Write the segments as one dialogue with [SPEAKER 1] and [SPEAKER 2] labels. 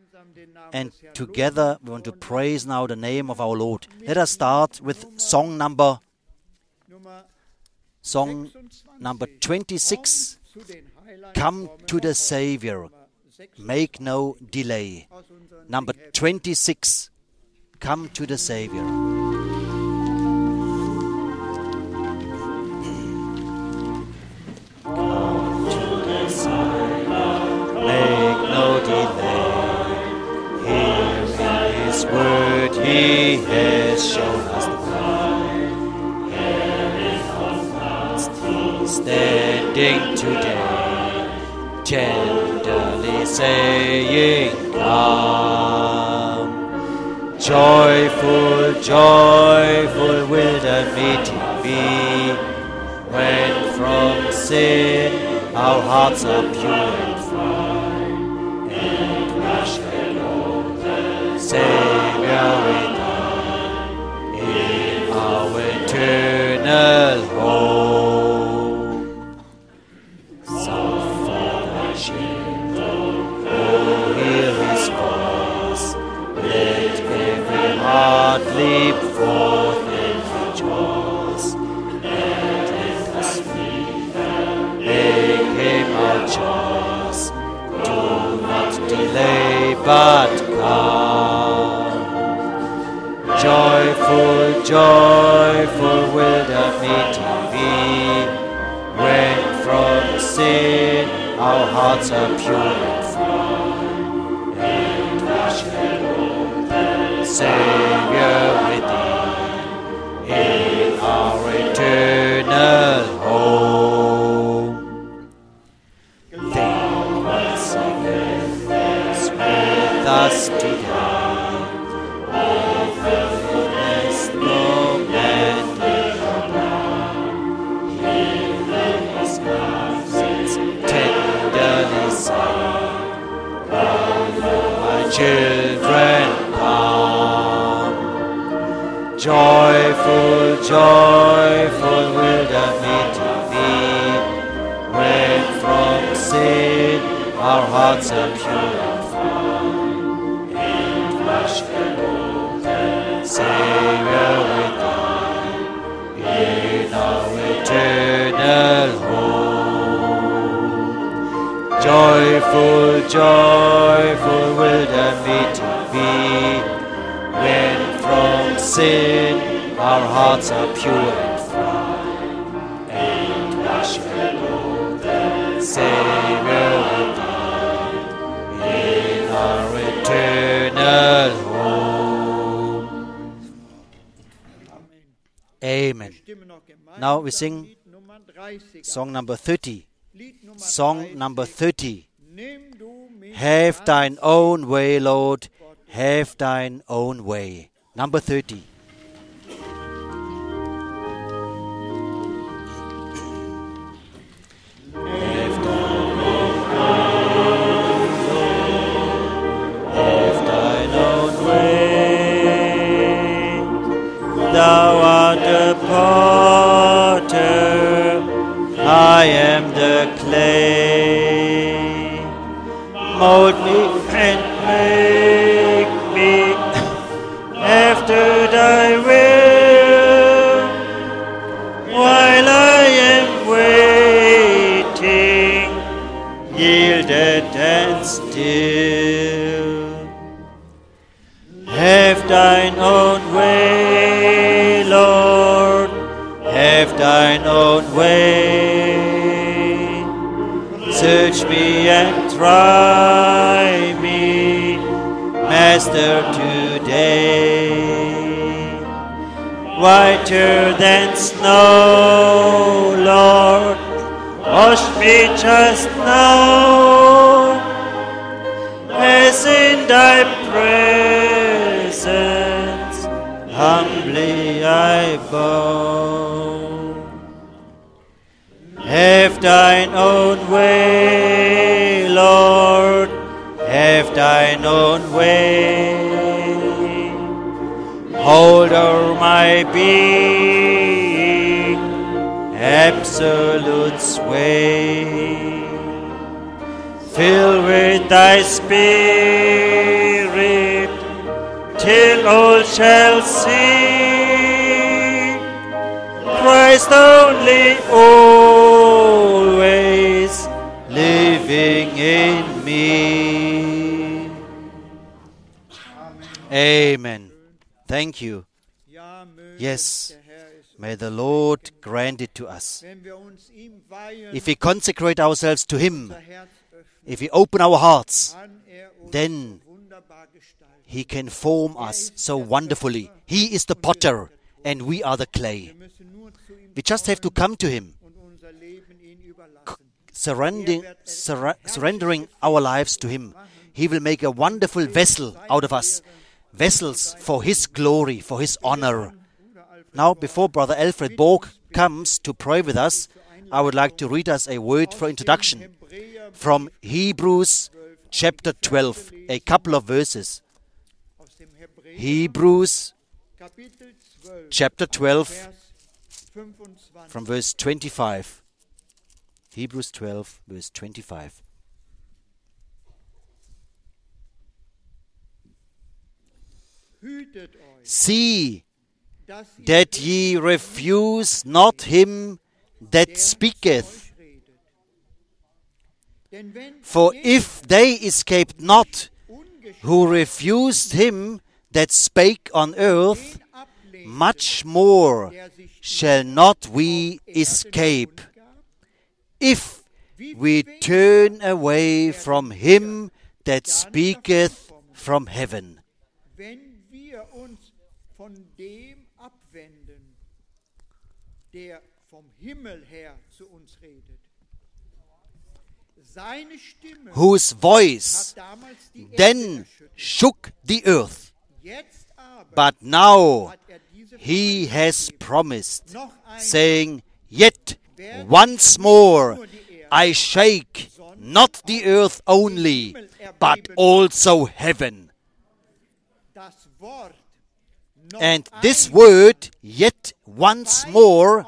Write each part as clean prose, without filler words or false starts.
[SPEAKER 1] And together we want to praise now the name of our Lord. Let us start with song number 26. Come to the Savior, make no delay. Number 26. Come to the Savior. Come to the Savior, make no delay. Here in His Word He has shown us the way. He's standing today, tenderly saying, come. Joyful, joyful will the meeting be, when from sin our hearts are pure and free, and we shall know the Savior within, in our eternal home. Sound for thy children, oh, hear His voice. Let every heart leap forth and rejoice, and let us make Him our choice. Do not delay, but come. Joyful, joyful will the meeting be, when from sin our hearts are pure and free, and we shall know the Savior within, in our eternal home. Think what is with us today. Children, come. Joyful, joyful will the meeting be, when from sin our hearts are pure and free, and we shall know the Savior within, in our eternal home. Joyful, joyful will the meeting be, when from sin our hearts are pure and free, and we shall know the Savior within, in our eternal home. Amen. Now we sing song number 30. Song number 30. Have thine own way, Lord, have thine own way. Number 30. Have thine own way. Thou art the potter, I am the clay. Mold me and make me after thy will, while I am waiting, yielded and still. Have thine own way, Lord, have thine own way. Search me and try me, Master, today. Whiter than snow, Lord, wash me just now, as in thy presence humbly I bow. Have thine own way, Lord, have thine own way. Hold o'er my being, absolute sway. Fill with thy spirit till all shall see Christ only always living in me. Amen. Thank you. Yes, may the Lord grant it to us. If we consecrate ourselves to Him, if we open our hearts, then He can form us so wonderfully. He is the potter and we are the clay. We just have to come to Him, surrendering our lives to Him. He will make a wonderful vessel out of us, vessels for His glory, for His honor. Now, before Brother Alfred Borg comes to pray with us, I would like to read us a word for introduction from Hebrews chapter 12, a couple of verses. Hebrews chapter 12 from verse 25. Hebrews 12, verse 25. See that ye refuse not him that speaketh. For if they escaped not who refused him that spake on earth, much more shall not we escape, if we turn away from him that speaketh from heaven. Whose voice then shook the earth, but now he has promised, saying, Yet once more I shake not the earth only, but also heaven. And this word, yet once more,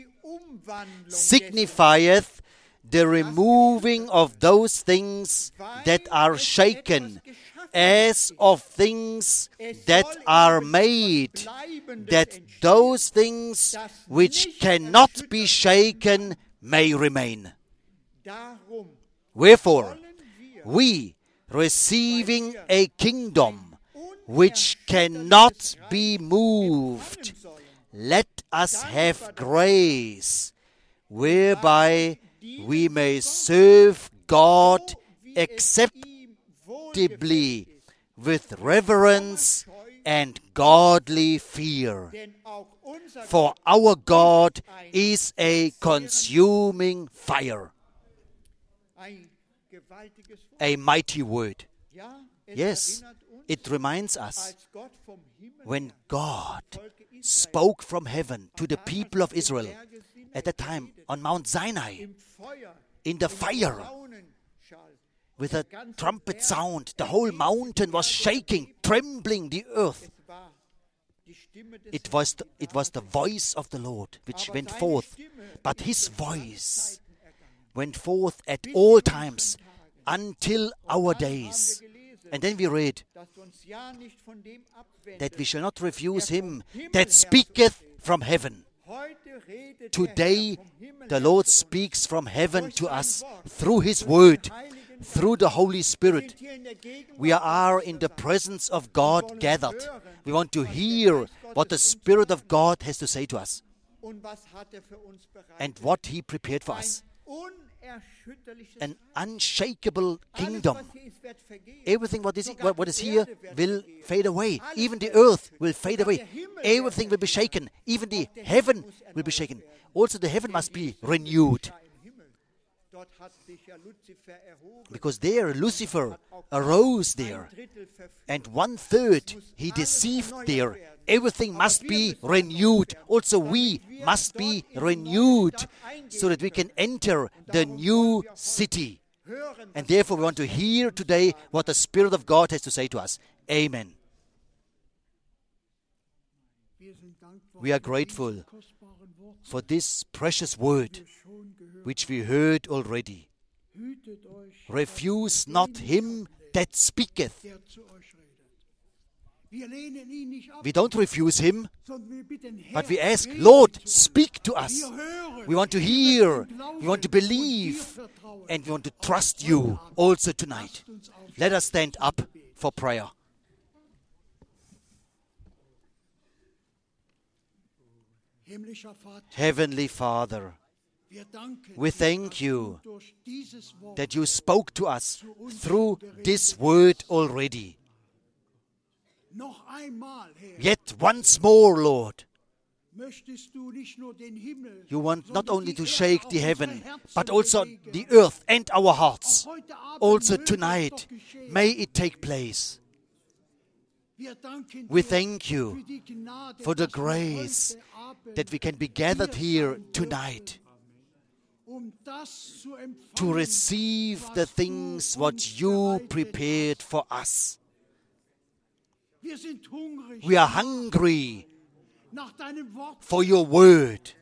[SPEAKER 1] signifieth the removing of those things that are shaken, as of things that are made, that those things which cannot be shaken may remain. Wherefore, we, receiving a kingdom which cannot be moved, let us have grace, whereby we may serve God acceptably with reverence and godly fear. For our God is a consuming fire. A mighty word. Yes, it reminds us when God spoke from heaven to the people of Israel at that time on Mount Sinai, in the fire, with a trumpet sound, the whole mountain was shaking, trembling the earth. It was the voice of the Lord which went forth. But His voice went forth at all times until our days. And then we read that we shall not refuse Him that speaketh from heaven. Today, the Lord speaks from heaven to us through His Word, through the Holy Spirit. We are in the presence of God gathered. We want to hear what the Spirit of God has to say to us and what He prepared for us. An unshakable kingdom. Everything what is here will fade away. Even the earth will fade away. Everything will be shaken. Even the heaven will be shaken. Also the heaven must be renewed. Because there Lucifer arose there, and 1/3 he deceived there. Everything must be renewed. Also we must be renewed so that we can enter the new city. And therefore we want to hear today what the Spirit of God has to say to us. Amen. We are grateful for this precious word which we heard already. Refuse not him that speaketh. We don't refuse him,
[SPEAKER 2] sondern wir bitten, Herr,
[SPEAKER 1] but we ask,
[SPEAKER 2] rede
[SPEAKER 1] Lord,
[SPEAKER 2] zu uns.
[SPEAKER 1] speak to us.
[SPEAKER 2] Wir hören,
[SPEAKER 1] We want to
[SPEAKER 2] wir
[SPEAKER 1] hear,
[SPEAKER 2] möchten glauben
[SPEAKER 1] we want to
[SPEAKER 2] und dir
[SPEAKER 1] believe,
[SPEAKER 2] vertrauen.
[SPEAKER 1] and we want to trust you also tonight.
[SPEAKER 2] Lasst uns aufstehen.
[SPEAKER 1] Let us stand up for prayer.
[SPEAKER 2] Himmlischer Vater,
[SPEAKER 1] Heavenly Father,
[SPEAKER 2] wir danken
[SPEAKER 1] we
[SPEAKER 2] dir,
[SPEAKER 1] thank
[SPEAKER 2] dass
[SPEAKER 1] you
[SPEAKER 2] du durch dieses Wort
[SPEAKER 1] that you spoke to us through this word already.
[SPEAKER 2] noch einmal, Herr,
[SPEAKER 1] Yet once more, Lord,
[SPEAKER 2] möchtest du nicht nur den Himmel,
[SPEAKER 1] you want not
[SPEAKER 2] sondern
[SPEAKER 1] only
[SPEAKER 2] die
[SPEAKER 1] to
[SPEAKER 2] Erde
[SPEAKER 1] shake
[SPEAKER 2] auch
[SPEAKER 1] the
[SPEAKER 2] unsere
[SPEAKER 1] heaven,
[SPEAKER 2] Herzen
[SPEAKER 1] but also
[SPEAKER 2] bewegen.
[SPEAKER 1] the earth and our hearts.
[SPEAKER 2] Auch heute Abend
[SPEAKER 1] Also
[SPEAKER 2] möge es
[SPEAKER 1] tonight,
[SPEAKER 2] doch geschehen.
[SPEAKER 1] may it take place.
[SPEAKER 2] Wir danken
[SPEAKER 1] We
[SPEAKER 2] dir
[SPEAKER 1] thank
[SPEAKER 2] für
[SPEAKER 1] you
[SPEAKER 2] die Gnade,
[SPEAKER 1] for the
[SPEAKER 2] dass wir
[SPEAKER 1] grace
[SPEAKER 2] heute Abend
[SPEAKER 1] that we can be gathered here
[SPEAKER 2] sein
[SPEAKER 1] tonight
[SPEAKER 2] um das zu empfangen,
[SPEAKER 1] to receive the
[SPEAKER 2] was
[SPEAKER 1] things
[SPEAKER 2] du
[SPEAKER 1] what
[SPEAKER 2] uns
[SPEAKER 1] you
[SPEAKER 2] bereitet
[SPEAKER 1] prepared
[SPEAKER 2] hast.
[SPEAKER 1] for us.
[SPEAKER 2] Wir sind hungrig
[SPEAKER 1] We are hungry
[SPEAKER 2] nach deinem Wort.
[SPEAKER 1] for your word.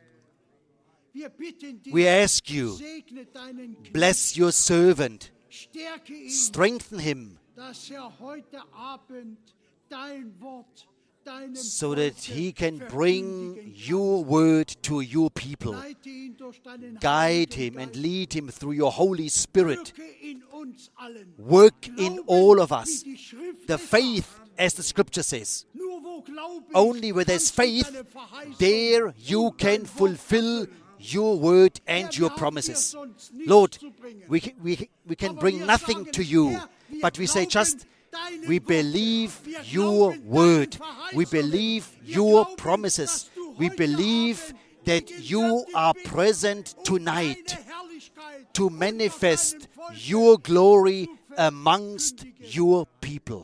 [SPEAKER 2] Wir bitten dich,
[SPEAKER 1] We ask you,
[SPEAKER 2] segne deinen Knecht,
[SPEAKER 1] bless your servant,
[SPEAKER 2] stärke ihn,
[SPEAKER 1] strengthen him,
[SPEAKER 2] dass heute Abend dein Wort, deinem
[SPEAKER 1] so that
[SPEAKER 2] Volke
[SPEAKER 1] he can
[SPEAKER 2] verkündigen
[SPEAKER 1] bring
[SPEAKER 2] kann.
[SPEAKER 1] your word to your people.
[SPEAKER 2] Leite ihn durch deinen
[SPEAKER 1] Guide
[SPEAKER 2] Heiligen
[SPEAKER 1] him and
[SPEAKER 2] Geist.
[SPEAKER 1] lead him through your Holy Spirit.
[SPEAKER 2] Wirke in uns allen.
[SPEAKER 1] Work in
[SPEAKER 2] Glauben,
[SPEAKER 1] all of us.
[SPEAKER 2] wie die Schrift
[SPEAKER 1] The
[SPEAKER 2] es
[SPEAKER 1] faith,
[SPEAKER 2] sagt.
[SPEAKER 1] as the scripture says.
[SPEAKER 2] Nur wo Glaube ist,
[SPEAKER 1] Only where there's
[SPEAKER 2] kannst du
[SPEAKER 1] faith,
[SPEAKER 2] deine Verheißung
[SPEAKER 1] there you
[SPEAKER 2] und dein
[SPEAKER 1] can
[SPEAKER 2] Wort
[SPEAKER 1] fulfill
[SPEAKER 2] erfüllen.
[SPEAKER 1] your word and
[SPEAKER 2] Herr,
[SPEAKER 1] your
[SPEAKER 2] wir haben
[SPEAKER 1] promises.
[SPEAKER 2] dir sonst nichts
[SPEAKER 1] Lord,
[SPEAKER 2] zu bringen.
[SPEAKER 1] we can
[SPEAKER 2] Aber
[SPEAKER 1] bring
[SPEAKER 2] wir
[SPEAKER 1] nothing
[SPEAKER 2] sagen,
[SPEAKER 1] to you,
[SPEAKER 2] Herr, wir
[SPEAKER 1] but we say
[SPEAKER 2] glauben
[SPEAKER 1] just,
[SPEAKER 2] deinen
[SPEAKER 1] we
[SPEAKER 2] Worten.
[SPEAKER 1] believe
[SPEAKER 2] Wir
[SPEAKER 1] your
[SPEAKER 2] glauben
[SPEAKER 1] word.
[SPEAKER 2] deinen
[SPEAKER 1] We
[SPEAKER 2] Verheißungen.
[SPEAKER 1] believe
[SPEAKER 2] Wir
[SPEAKER 1] your
[SPEAKER 2] glauben,
[SPEAKER 1] promises.
[SPEAKER 2] dass du
[SPEAKER 1] We
[SPEAKER 2] heute
[SPEAKER 1] believe
[SPEAKER 2] Abend
[SPEAKER 1] that you
[SPEAKER 2] gegenwärtig
[SPEAKER 1] are
[SPEAKER 2] bist,
[SPEAKER 1] present
[SPEAKER 2] um
[SPEAKER 1] tonight
[SPEAKER 2] deine Herrlichkeit
[SPEAKER 1] to
[SPEAKER 2] unter
[SPEAKER 1] manifest
[SPEAKER 2] deinem Volke
[SPEAKER 1] your glory
[SPEAKER 2] zu
[SPEAKER 1] amongst
[SPEAKER 2] verkündigen.
[SPEAKER 1] your people.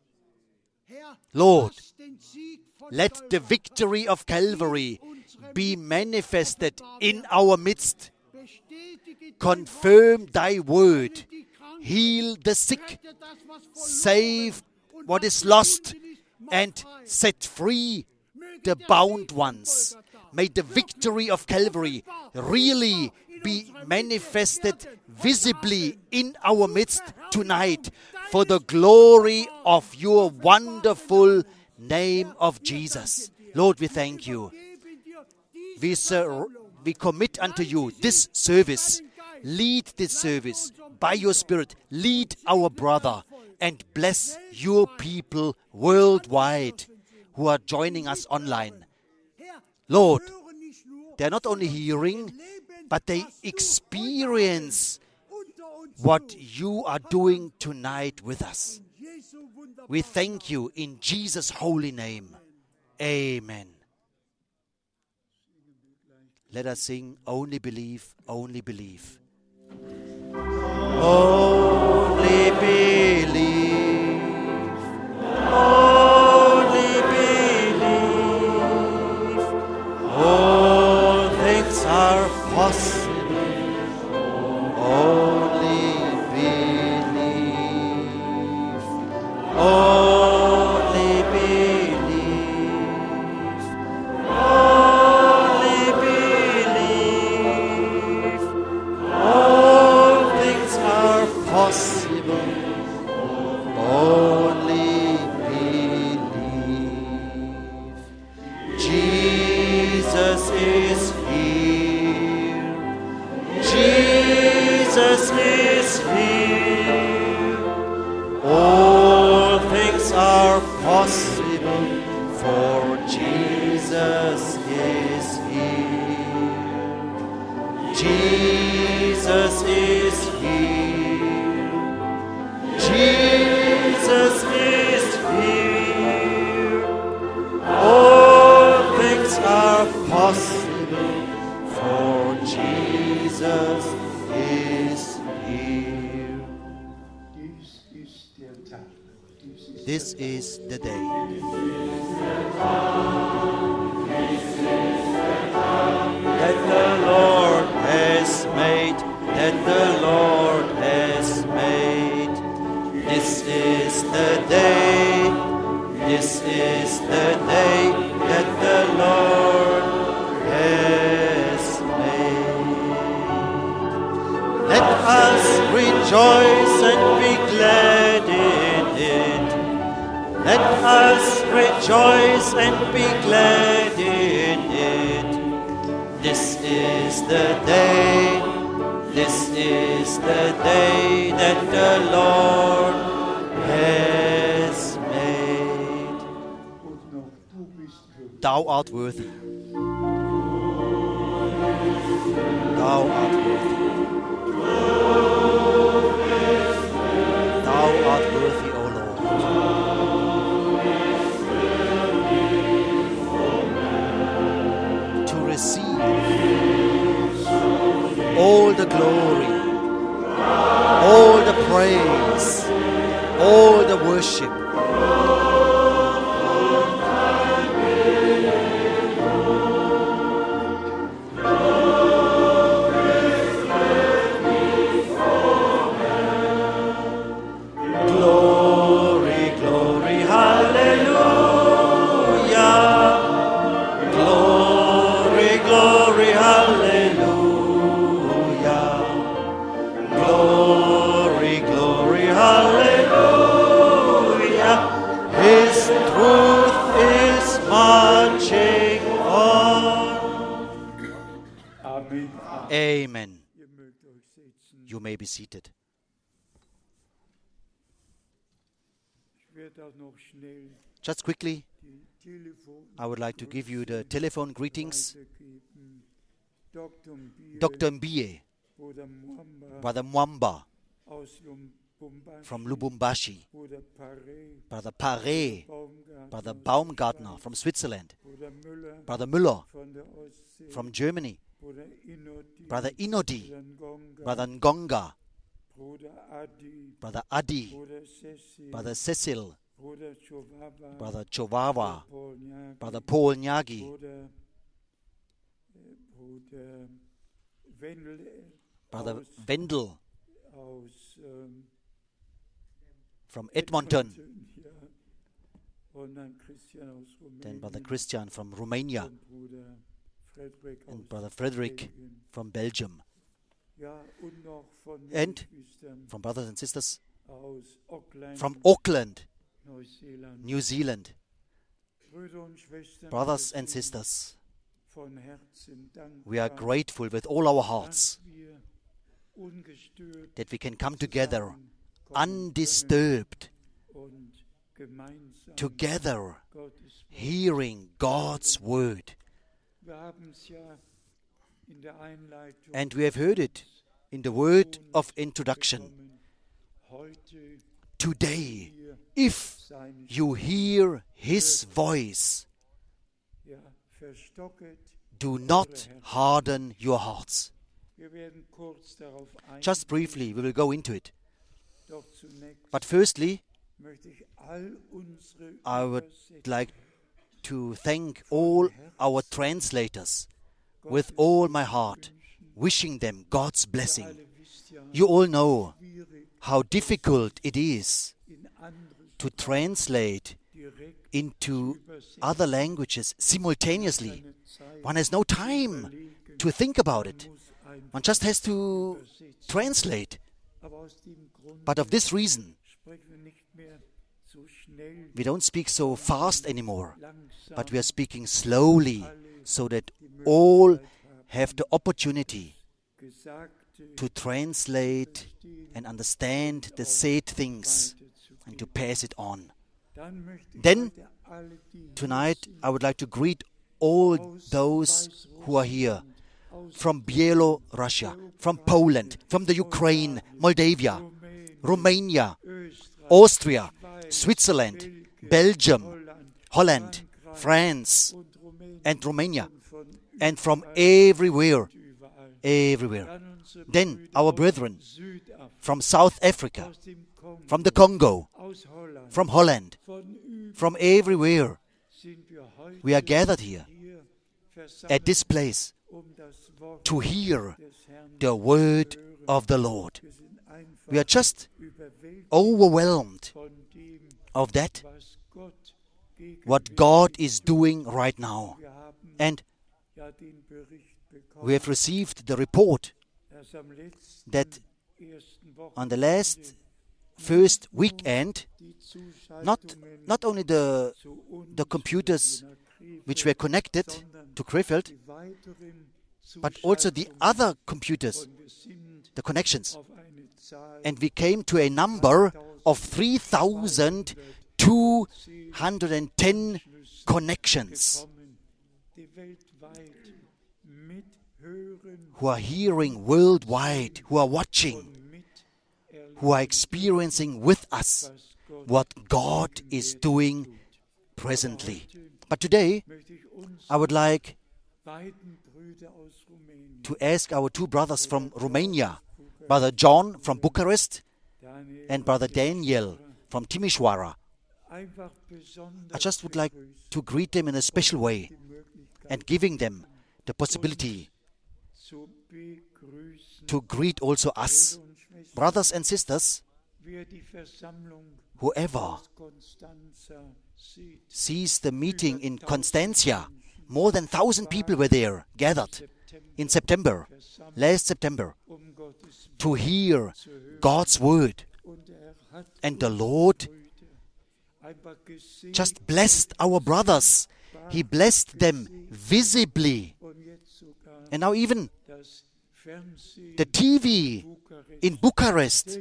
[SPEAKER 2] Herr,
[SPEAKER 1] Lord,
[SPEAKER 2] lass den Sieg von
[SPEAKER 1] let the
[SPEAKER 2] Golgatha
[SPEAKER 1] victory of Calvary be manifested in our midst.
[SPEAKER 2] bestätige dein
[SPEAKER 1] Confirm
[SPEAKER 2] Wort,
[SPEAKER 1] thy word.
[SPEAKER 2] heile die Kranken,
[SPEAKER 1] Heal the sick.
[SPEAKER 2] rette das, was verloren
[SPEAKER 1] Save
[SPEAKER 2] und
[SPEAKER 1] what
[SPEAKER 2] was
[SPEAKER 1] is lost.
[SPEAKER 2] gebunden ist, mach
[SPEAKER 1] And
[SPEAKER 2] frei.
[SPEAKER 1] set free
[SPEAKER 2] Möge
[SPEAKER 1] the
[SPEAKER 2] der
[SPEAKER 1] bound
[SPEAKER 2] Sieg von
[SPEAKER 1] ones.
[SPEAKER 2] Golgatha
[SPEAKER 1] May the
[SPEAKER 2] wirklich
[SPEAKER 1] victory of Calvary
[SPEAKER 2] offenbar,
[SPEAKER 1] really
[SPEAKER 2] sichtbar in
[SPEAKER 1] be
[SPEAKER 2] unserer Mitte
[SPEAKER 1] manifested
[SPEAKER 2] werden, heute
[SPEAKER 1] visibly
[SPEAKER 2] Abend.
[SPEAKER 1] in our
[SPEAKER 2] Zur
[SPEAKER 1] midst
[SPEAKER 2] Verherrlichung
[SPEAKER 1] tonight
[SPEAKER 2] deines
[SPEAKER 1] for the glory
[SPEAKER 2] wunderbaren,
[SPEAKER 1] of your
[SPEAKER 2] offenbaren
[SPEAKER 1] wonderful
[SPEAKER 2] Namens.
[SPEAKER 1] name
[SPEAKER 2] Herr,
[SPEAKER 1] of
[SPEAKER 2] wir
[SPEAKER 1] Jesus.
[SPEAKER 2] danken dir.
[SPEAKER 1] Lord, we
[SPEAKER 2] Wir
[SPEAKER 1] thank you.
[SPEAKER 2] übergeben dir diese
[SPEAKER 1] We,
[SPEAKER 2] Versammlung.
[SPEAKER 1] we commit unto you
[SPEAKER 2] Leite
[SPEAKER 1] this
[SPEAKER 2] sie durch
[SPEAKER 1] service.
[SPEAKER 2] deinen Geist.
[SPEAKER 1] Lead this
[SPEAKER 2] Leite
[SPEAKER 1] service
[SPEAKER 2] unseren
[SPEAKER 1] by your
[SPEAKER 2] Pastor.
[SPEAKER 1] Spirit. Lead
[SPEAKER 2] Und
[SPEAKER 1] our
[SPEAKER 2] segne
[SPEAKER 1] brother
[SPEAKER 2] dein Volk.
[SPEAKER 1] and bless
[SPEAKER 2] Weltweit.
[SPEAKER 1] your people worldwide who are joining us online.
[SPEAKER 2] Herr,
[SPEAKER 1] Lord,
[SPEAKER 2] wir hören nicht nur,
[SPEAKER 1] They are not only
[SPEAKER 2] sondern
[SPEAKER 1] hearing,
[SPEAKER 2] erleben,
[SPEAKER 1] but they
[SPEAKER 2] was du
[SPEAKER 1] experience
[SPEAKER 2] heute unter uns
[SPEAKER 1] what
[SPEAKER 2] tust.
[SPEAKER 1] you are doing tonight with us.
[SPEAKER 2] In Jesu wunderbaren
[SPEAKER 1] We thank you in Jesus' holy name. Amen. Let us sing, Only Believe, Only Believe. Only believe, only believe. All things are possible. Only believe, only believe, only believe. All things are possible. Only believe. Jesus is here. Jesus is here. All things are possible, for Jesus is here. Jesus is here. Jesus is here. All things are possible, for Jesus is here. This is the day. That the Lord has made, that the Lord has made. This is the day, this is the day that the Lord has made. Let us rejoice and be glad in it. Let us rejoice and be glad in it. This is the day, this is the day that the Lord has made. Thou art worthy. Thou art worthy. Thou art worthy, O Lord. To receive all the glory, all the praise, all the worship. Amen. You may be seated. Just quickly, I would like to give you the telephone greetings. Dr. Mbie, Brother Mwamba from Lubumbashi, Brother Pare, Brother Baumgartner from Switzerland, Brother Müller from Germany, Brother Inodi, Brother Ngonga, Brother Adi, Brother Cecil, Brother Chowawa, Brother Paul Nyagi, Brother Wendel from Edmonton, then Brother Christian from Romania, and Brother Frederick from Belgium, and from brothers and sisters from Auckland, New Zealand. Brothers and sisters, we are grateful with all our hearts that we can come together undisturbed, together hearing God's word. And we have heard it in the word of introduction. Today, if you hear His voice, do not harden your hearts. Just briefly, we will go into it. But firstly, I would like to thank all our translators with all my heart, wishing them God's blessing. You all know how difficult it is to translate into other languages simultaneously. One has no time to think about it. One just has to translate. But of this reason, we don't speak so fast anymore, but we are speaking slowly so that all have the opportunity to translate and understand the said things and to pass it on. Then, tonight, I would like to greet all those who are here from Belarus, from Poland, from the Ukraine, Moldavia, Romania, Austria, Switzerland, Belgium, Holland, France, and Romania, and from everywhere. Then our brethren from South Africa, from the Congo, from Holland, from everywhere. We are gathered here at this place to hear the word of the Lord. We are just overwhelmed of that, what God is doing right now. And we have received the report that on the last first weekend, not only the computers which were connected to Krefeld, but also the other computers, the connections. And we came to a number of 3,210 connections who are hearing worldwide, who are watching, who are experiencing with us what God is doing presently. But today, I would like to ask our two brothers from Romania, Brother John from Bucharest and Brother Daniel from Timișoara. I just would like to greet them in a special way and giving them the possibility to greet also us, brothers and sisters. Whoever sees the meeting in Constantia, more than 1,000 people were there, gathered in September, last September, to hear God's word. And the Lord just blessed our brothers. He blessed them visibly. And now even the TV in Bucharest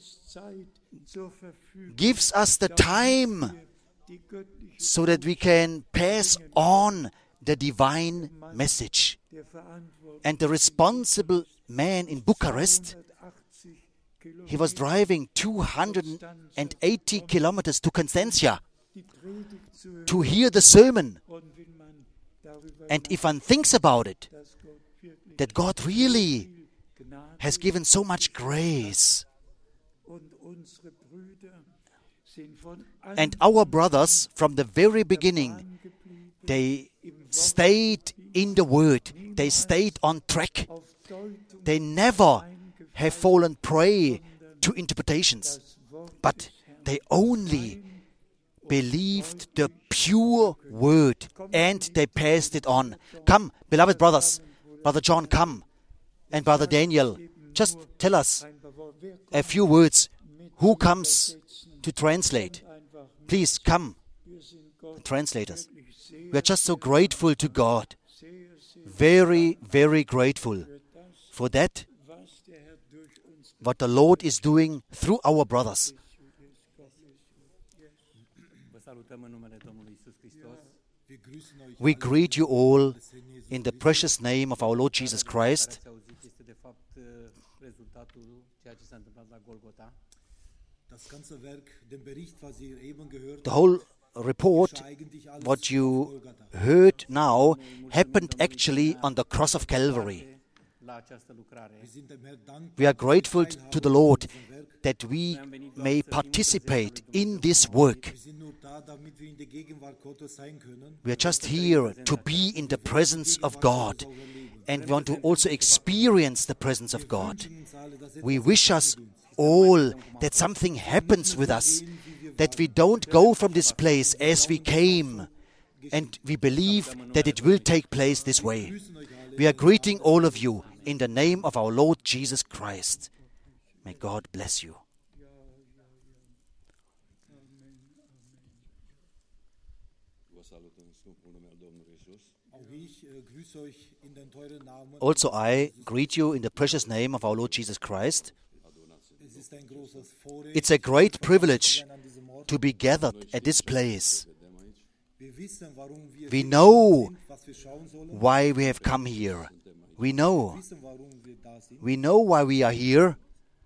[SPEAKER 1] gives us the time so that we can pass on the divine message. And the responsible man in Bucharest, he was driving 280 kilometers to Constantia to hear the sermon. And if one thinks about it, that God really has given so much grace. And our brothers, from the very beginning, they stayed in the Word. They stayed on track. They never have fallen prey to interpretations, but they only believed the pure Word and they passed it on. Come, beloved brothers, Brother John, come, and Brother Daniel, just tell us a few words. Who comes to translate? Please come, translators. We are just so grateful to God. Very, very grateful for that, what the Lord is doing through our brothers. We greet you all in the precious name of our Lord Jesus Christ. The whole report, what you heard now, happened actually on the cross of Calvary. We are grateful to the Lord that we may participate in this work. We are just here to be in the presence of God, and we want to also experience the presence of God. We wish us all that something happens with us, that we don't go from this place as we came, and we believe that it will take place this way. We are greeting all of you in the name of our Lord Jesus Christ. May God bless you. Also I greet you in the precious name of our Lord Jesus Christ. It's a great privilege to be gathered at this place. We know why we have come here. We know why we are here.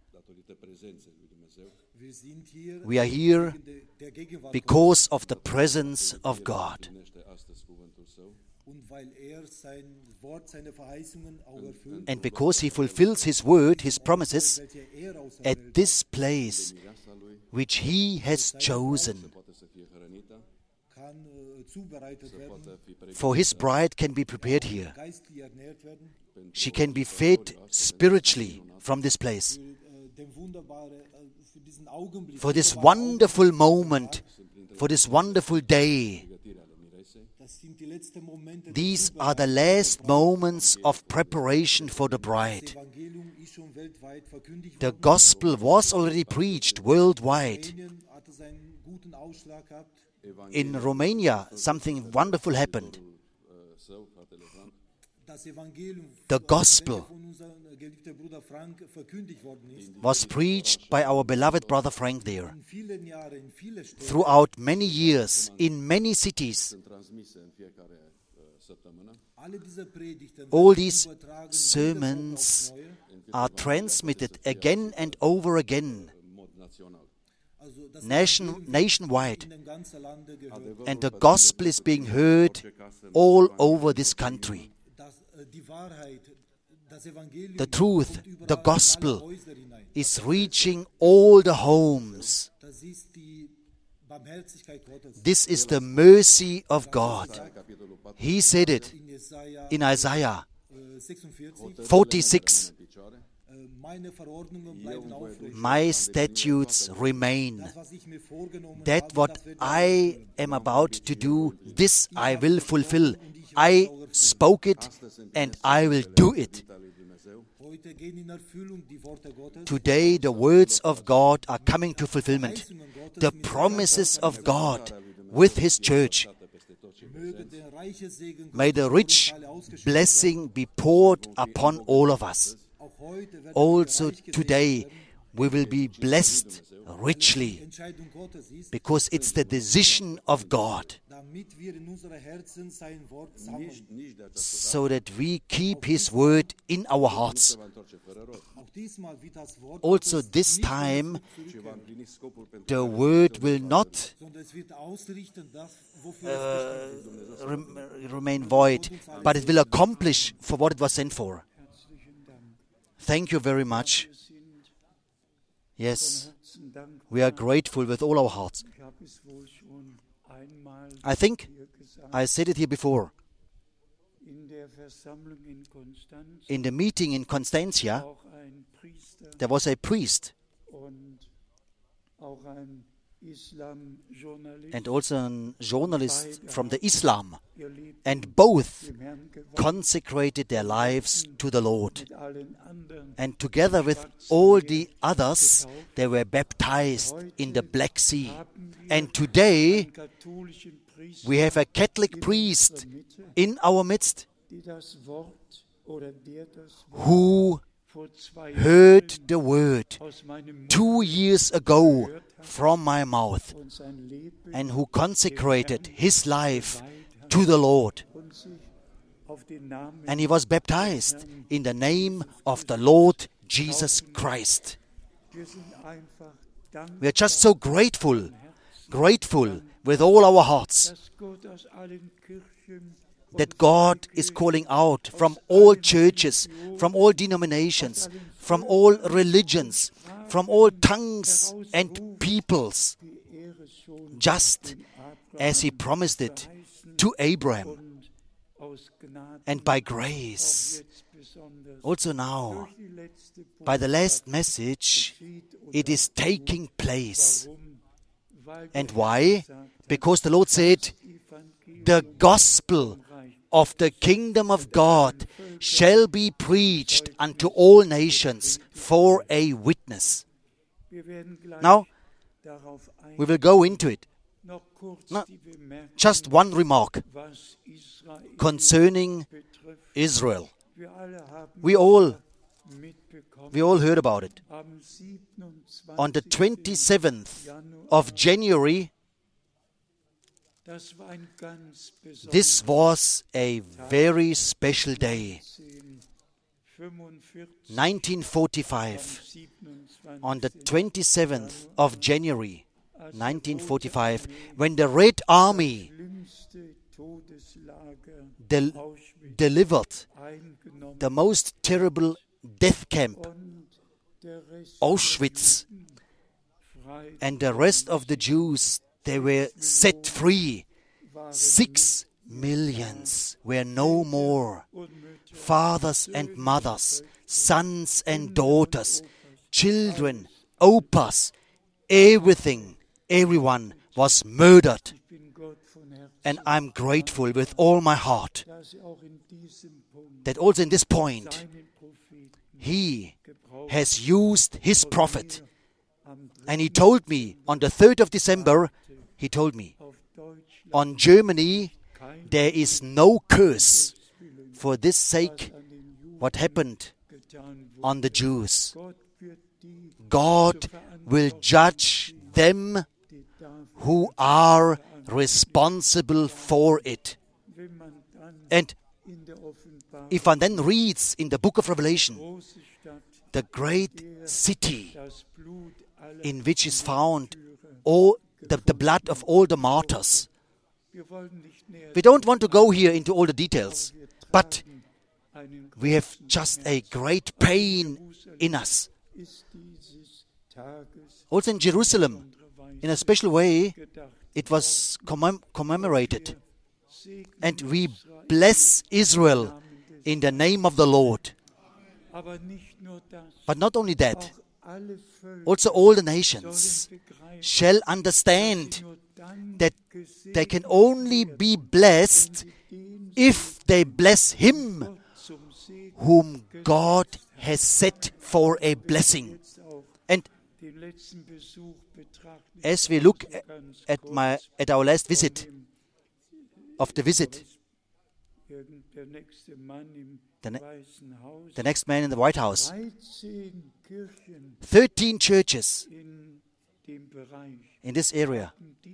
[SPEAKER 1] We are here because of the presence of God. And because He fulfills His word, His promises, at this place which He has chosen. For His bride can be prepared here. She can be fed spiritually from this place. For this wonderful moment, for this wonderful day. These are the last moments of preparation for the bride.
[SPEAKER 2] schon weltweit verkündigt
[SPEAKER 1] The
[SPEAKER 2] worden.
[SPEAKER 1] gospel was already preached worldwide.
[SPEAKER 2] Rumänien hatte seinen guten Ausschlag gehabt.
[SPEAKER 1] In Romania, something wonderful happened.
[SPEAKER 2] Das Evangelium,
[SPEAKER 1] The gospel
[SPEAKER 2] von unserem geliebten Bruder Frank verkündigt worden ist.
[SPEAKER 1] was preached by our beloved brother Frank there.
[SPEAKER 2] In vielen Jahren, in vielen Städten.
[SPEAKER 1] Throughout many years, in many cities,
[SPEAKER 2] Alle diese Predigten
[SPEAKER 1] all
[SPEAKER 2] werden
[SPEAKER 1] these
[SPEAKER 2] übertragen,
[SPEAKER 1] sermons
[SPEAKER 2] jedes Mal aufs Neue.
[SPEAKER 1] are transmitted again and over again,
[SPEAKER 2] Also das
[SPEAKER 1] nationwide.
[SPEAKER 2] in dem ganzen Lande gehört.
[SPEAKER 1] And the gospel is being heard all over this country.
[SPEAKER 2] Die Wahrheit, das Evangelium
[SPEAKER 1] The truth,
[SPEAKER 2] kommt überall
[SPEAKER 1] the
[SPEAKER 2] in
[SPEAKER 1] gospel
[SPEAKER 2] alle Häuser hinein.
[SPEAKER 1] is reaching all the homes.
[SPEAKER 2] Das ist die Barmherzigkeit Gottes.
[SPEAKER 1] This is the mercy of God. He said it
[SPEAKER 2] In Jesaja
[SPEAKER 1] in Isaiah
[SPEAKER 2] 46,
[SPEAKER 1] 46.
[SPEAKER 2] meine Verordnungen bleiben aufrecht.
[SPEAKER 1] My statutes remain.
[SPEAKER 2] Das, was ich mir vorgenommen
[SPEAKER 1] That
[SPEAKER 2] habe,
[SPEAKER 1] what
[SPEAKER 2] das werde
[SPEAKER 1] I am about to do, this I will fulfill. I spoke it and I will do it.
[SPEAKER 2] heute gehen in Erfüllung die Worte Gottes.
[SPEAKER 1] Today the words of God are coming to fulfillment. The promises of God with His church.
[SPEAKER 2] Möge der reiche Segen
[SPEAKER 1] May the
[SPEAKER 2] Gottes
[SPEAKER 1] rich
[SPEAKER 2] alle ausgeschüttet
[SPEAKER 1] blessing be poured upon all of us.
[SPEAKER 2] werden. Auch heute werden
[SPEAKER 1] Also
[SPEAKER 2] wir reich gesegnet
[SPEAKER 1] today
[SPEAKER 2] werden.
[SPEAKER 1] we will be blessed richly
[SPEAKER 2] Entscheidung Gottes ist,
[SPEAKER 1] because it's the decision of God,
[SPEAKER 2] damit wir in unsere Herzen sein Wort sammeln.
[SPEAKER 1] so that we keep His word in our hearts.
[SPEAKER 2] Auch diesmal wird das Wort
[SPEAKER 1] Also
[SPEAKER 2] Gottes
[SPEAKER 1] this
[SPEAKER 2] nicht
[SPEAKER 1] time
[SPEAKER 2] zurückkehren,
[SPEAKER 1] the word will not
[SPEAKER 2] sondern es wird ausrichten, das, wofür es bestimmt ist.
[SPEAKER 1] remain void, but it will accomplish for what it was sent for. Thank you very much. Yes, we are grateful with all our hearts. I think I said it here before. In the meeting in Constantia, there was a priest and also a journalist from the Islam, and both consecrated their lives to the Lord. And together with all the others, they were baptized in the Black Sea. And today, we have a Catholic priest in our midst who heard the word 2 years ago from my mouth and who consecrated his life to the Lord. And he was baptized in the name of the Lord Jesus Christ. We are just so grateful with all our hearts that God is calling out from all churches, from all denominations, from all religions, from all tongues and peoples, just as He promised it to Abraham. And by grace, also now, by the last message, it is taking place. And why? Because the Lord said, the gospel of the kingdom of God shall be preached unto all nations for a witness. Now, we will go into it. No, just one remark concerning Israel. We all heard about it. On the 27th of January, this was a very special day. 1945, on the 27th of January, 1945, when the Red Army delivered the most terrible death camp, Auschwitz, and the rest of the Jews, they were set free. 6 millions were no more. Fathers and mothers, sons and daughters, children, opas, everyone was murdered. And I'm grateful with all my heart that also in this point, He has used his prophet. And he told me, on the 3rd of December, he told me, on Germany, there is no curse for this sake what happened on the Jews. God will judge them who are responsible for it. And if one then reads in the book of Revelation, the great city in which is found all the blood of all the martyrs. We don't want to go here into all the details, but we have just a great pain in us. Also in Jerusalem, in a special way, it was commemorated. And we bless Israel in the name of the Lord. But not only that, also all the nations shall understand that they can only be blessed if they bless Him whom God has set for a blessing. And as we look at our last visit, the next man in the White House, 13 churches in this area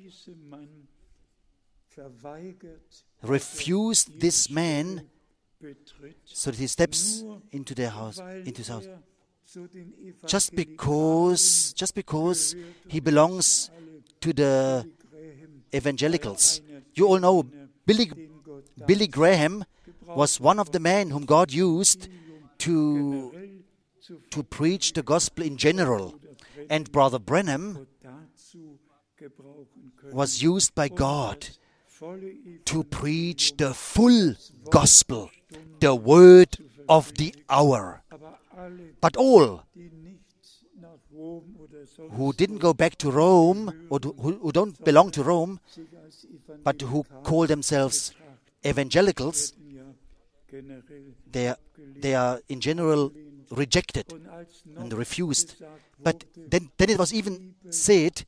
[SPEAKER 1] refused this man so that he steps into their house, into his house, just because he belongs to the evangelicals. You all know Billy Graham was one of the men whom God used to preach the gospel in general. And Brother Branham was used by God to preach the full gospel, the word of the hour. But all who didn't go back to Rome, or who don't belong to Rome, but who call themselves evangelicals, they are in general rejected and refused. But then it was even said,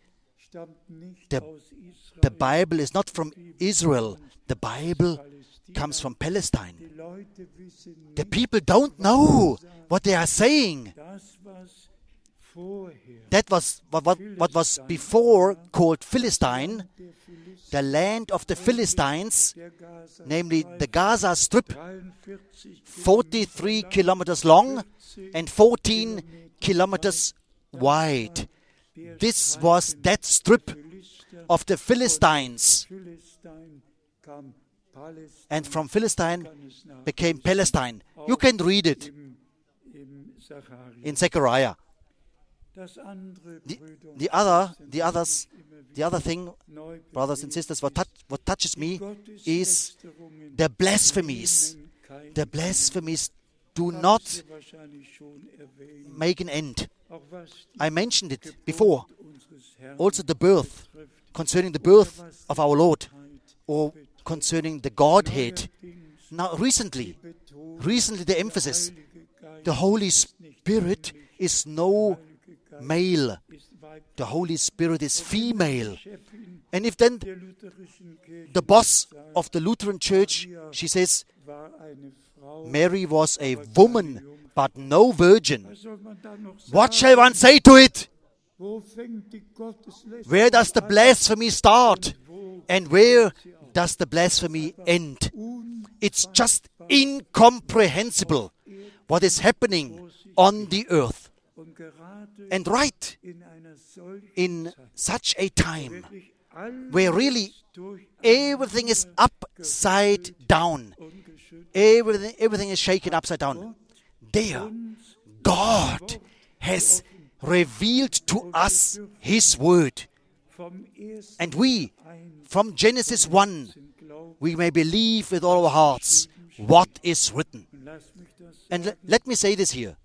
[SPEAKER 1] the Bible is not from Israel. The Bible comes from Palestine. The people don't know what they are saying. That was what was before called Philistine, the land of the Philistines, namely the Gaza Strip, 43 kilometers long and 14 kilometers wide. This was that strip of the Philistines. And from Philistine became Palestine. You can read it in Zechariah. The other thing, brothers and sisters, what touches me is the blasphemies. The blasphemies do not make an end. I mentioned it before. Also the birth, concerning the birth of our Lord, or concerning the Godhead. Now recently the emphasis, the Holy Spirit is no male. The Holy Spirit is female. And if then the boss of the Lutheran Church, she says, Mary was a woman, but no virgin. What shall one say to it? Where does the blasphemy start? And where does the blasphemy end? It's just incomprehensible what is happening on the earth. And right in such a time where really everything is upside down, everything is shaken upside down, there God has revealed to us His Word. And we, from Genesis 1, we may believe with all our hearts what is written. And let me say this here.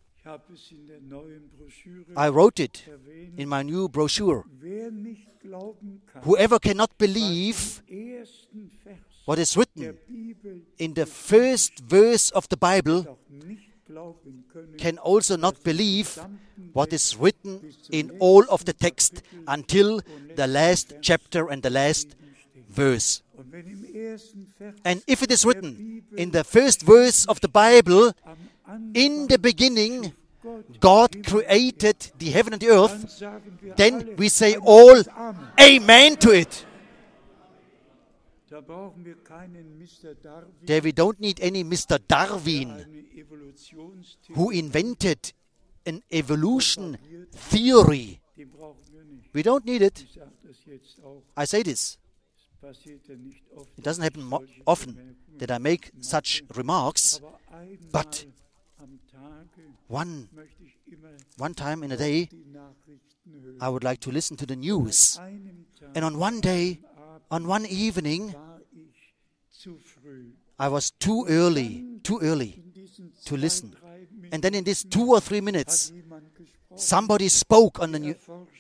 [SPEAKER 1] I wrote it in my new brochure. Whoever cannot believe what is written in the first verse of the Bible can also not believe what is written in all of the text until the last chapter and the last verse. And if it is written in the first verse of the Bible, in the beginning, God created the heaven and the earth, then we say all amen to it. There we don't need any Mr. Darwin who invented an evolution theory. We don't need it. I say this. It doesn't happen often that I make such remarks, but one time in a day I would like to listen to the news. And on one day, on one evening, I was too early to listen. And then in these 2 or 3 minutes, somebody spoke on the news.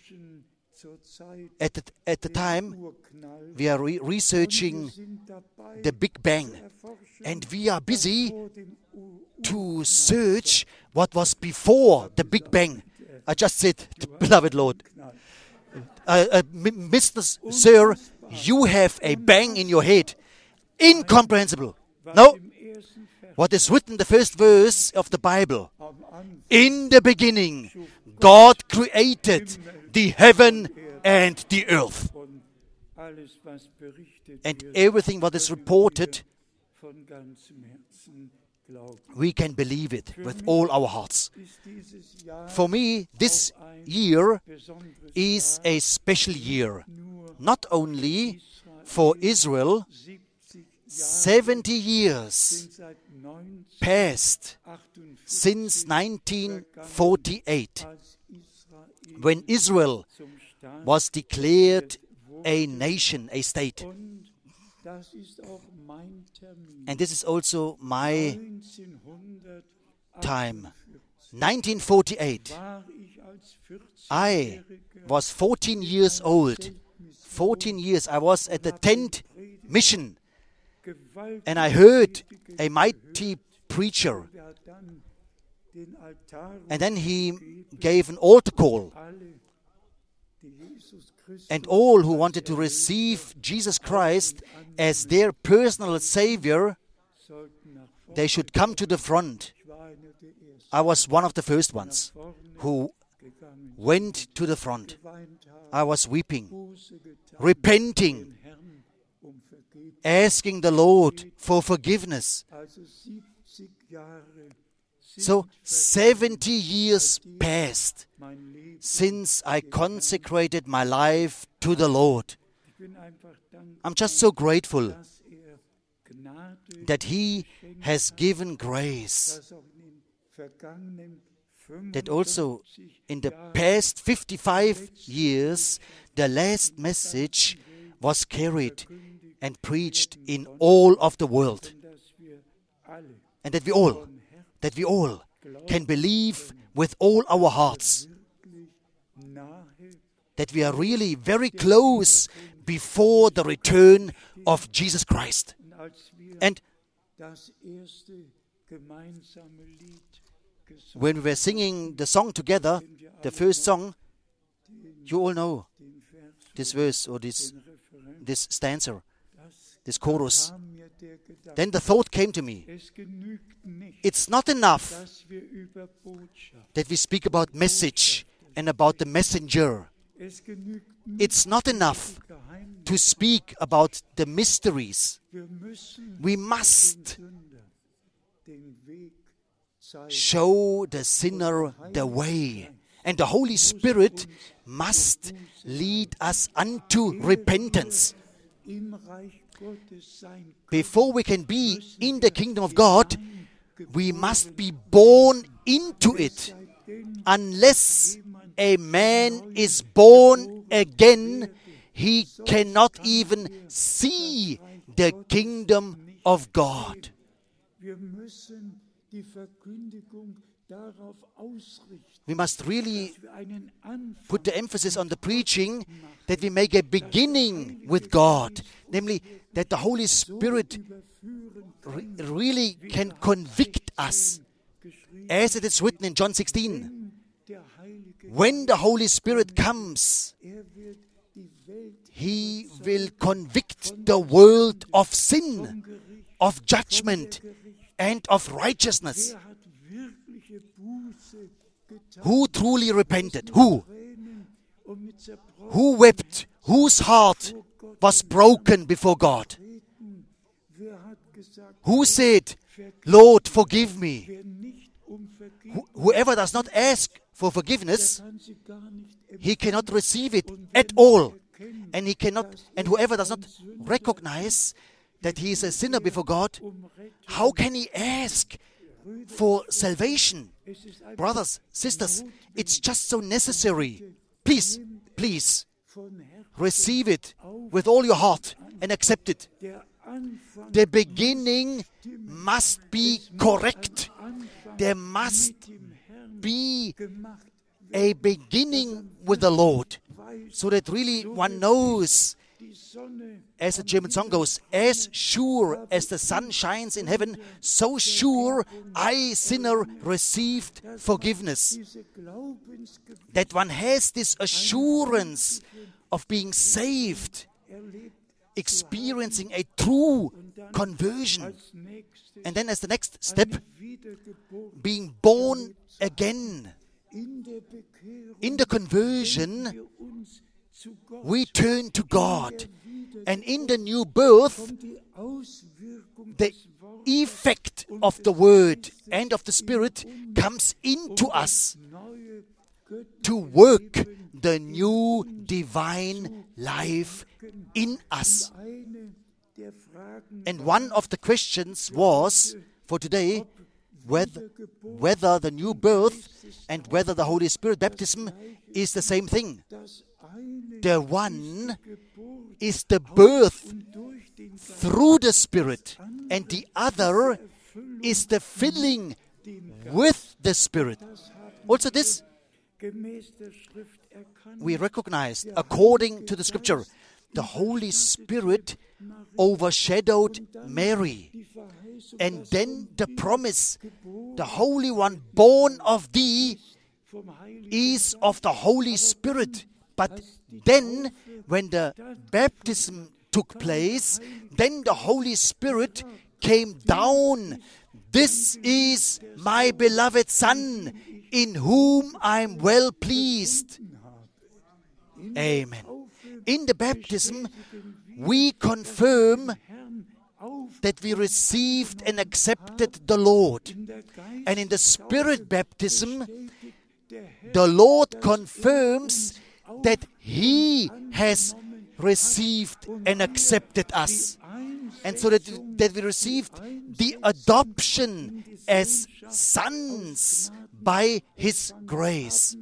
[SPEAKER 1] At the time, we are researching the Big Bang. And we are busy to search what was before the Big Bang. I just said, beloved Lord, Mr. Sir, you have a bang in your head. Incomprehensible. No. What is written in the first verse of the Bible? In the beginning, God created the heaven and the earth. And everything what is reported, we can believe it with all our hearts. For me, this year is a special year. Not only for Israel, 70 years passed since 1948, when Israel was declared a nation, a state. And this is also my time. 1948. I was 14 years old. 14 years. I was at the tent mission. And I heard a mighty preacher. And then he gave an altar call. And all who wanted to receive Jesus Christ as their personal Savior, they should come to the front. I was one of the first ones who went to the front. I was weeping, repenting, asking the Lord for forgiveness. So 70 years passed since I consecrated my life to the Lord. I'm just so grateful that He has given grace, that also in the past 55 years, the last message was carried and preached in all of the world. And that we all can believe with all our hearts that we are really very close before the return of Jesus Christ. And when we were singing the song together, the first song, you all know this verse or this stanza, this chorus. Then the thought came to me, it's not enough that we speak about message and about the messenger. It's not enough to speak about the mysteries. We must show the sinner the way. And the Holy Spirit must lead us unto repentance. Before we can be in the kingdom of God, we must be born into it. Unless a man is born again, he cannot even see the kingdom of God. We must really put the emphasis on the preaching that we make a beginning with God, namely that the Holy Spirit really can convict us. as it is written in John 16,
[SPEAKER 2] der Heilige,
[SPEAKER 1] when the Holy Spirit comes,
[SPEAKER 2] wird die Welt
[SPEAKER 1] He will convict the world of sin,
[SPEAKER 2] vom Gericht,
[SPEAKER 1] of judgment, and of righteousness.
[SPEAKER 2] er hat wirkliche Buße getan,
[SPEAKER 1] Who truly repented? Who?
[SPEAKER 2] Tränen und mit zerbrochenen
[SPEAKER 1] Who wept? Whose heart was broken before God?
[SPEAKER 2] Treten. Wer hat gesagt,
[SPEAKER 1] Who said, Lord, forgive me?
[SPEAKER 2] wer nicht Vergebung
[SPEAKER 1] Whoever does not ask for forgiveness,
[SPEAKER 2] kann sie gar nicht
[SPEAKER 1] he cannot receive it at all.
[SPEAKER 2] erkennen,
[SPEAKER 1] And he cannot, and whoever does not recognize that he is a sinner before God,
[SPEAKER 2] Rettung.
[SPEAKER 1] how can he ask for salvation?
[SPEAKER 2] Es ist ein
[SPEAKER 1] Brothers, sisters, it's just so necessary. Please, please,
[SPEAKER 2] von Herzen
[SPEAKER 1] receive it with all your heart and accept it.
[SPEAKER 2] der Anfang,
[SPEAKER 1] The beginning must be correct.
[SPEAKER 2] Anfang
[SPEAKER 1] There must
[SPEAKER 2] dem Herrn
[SPEAKER 1] be
[SPEAKER 2] gemacht,
[SPEAKER 1] a beginning with the Lord,
[SPEAKER 2] weiß
[SPEAKER 1] so that really one knows,
[SPEAKER 2] die Sonne
[SPEAKER 1] as the German song goes, as sure as the sun shines in heaven, so sure I, sinner, received forgiveness.
[SPEAKER 2] diese Glaubensgebet
[SPEAKER 1] That one has this assurance of being saved,
[SPEAKER 2] erlebt,
[SPEAKER 1] experiencing a true conversion.
[SPEAKER 2] als nächstes
[SPEAKER 1] And then as the next step,
[SPEAKER 2] Wiedergeburt
[SPEAKER 1] being born again.
[SPEAKER 2] in der Bekehrung
[SPEAKER 1] In the conversion,
[SPEAKER 2] wir uns zu Gott
[SPEAKER 1] we turn to God. And in the new birth,
[SPEAKER 2] die Auswirkung
[SPEAKER 1] the
[SPEAKER 2] des Wortes
[SPEAKER 1] effect of the Word and of the Spirit comes into us
[SPEAKER 2] neue Götter
[SPEAKER 1] to work the new divine life in us.
[SPEAKER 2] eine der Fragen
[SPEAKER 1] And one of the questions was, for today, whether the new birth and whether the Holy Spirit baptism is the same thing.
[SPEAKER 2] das eine
[SPEAKER 1] The one
[SPEAKER 2] Geburt
[SPEAKER 1] is the birth
[SPEAKER 2] durch den Geist
[SPEAKER 1] through the Spirit, and the other is the filling with the Spirit. Also this
[SPEAKER 2] gemäß der Schrift erkannt.
[SPEAKER 1] we recognize according to the Scripture. The Holy Spirit overshadowed Mary.
[SPEAKER 2] Die Verheißung
[SPEAKER 1] And then the promise, the Holy One born of thee
[SPEAKER 2] vom Heiligen
[SPEAKER 1] is of the Holy Spirit. But then, when the baptism took place, then the Holy Spirit came down. This is my beloved Son, in whom I am well pleased. Amen. In the baptism, we confirm
[SPEAKER 2] Herrn auf
[SPEAKER 1] that we received and accepted the Lord.
[SPEAKER 2] in der Geist
[SPEAKER 1] And in the Spirit baptism,
[SPEAKER 2] bestätigt der Herr
[SPEAKER 1] the Lord confirms that He has received and accepted us. And so that we received the adoption as sons by His grace.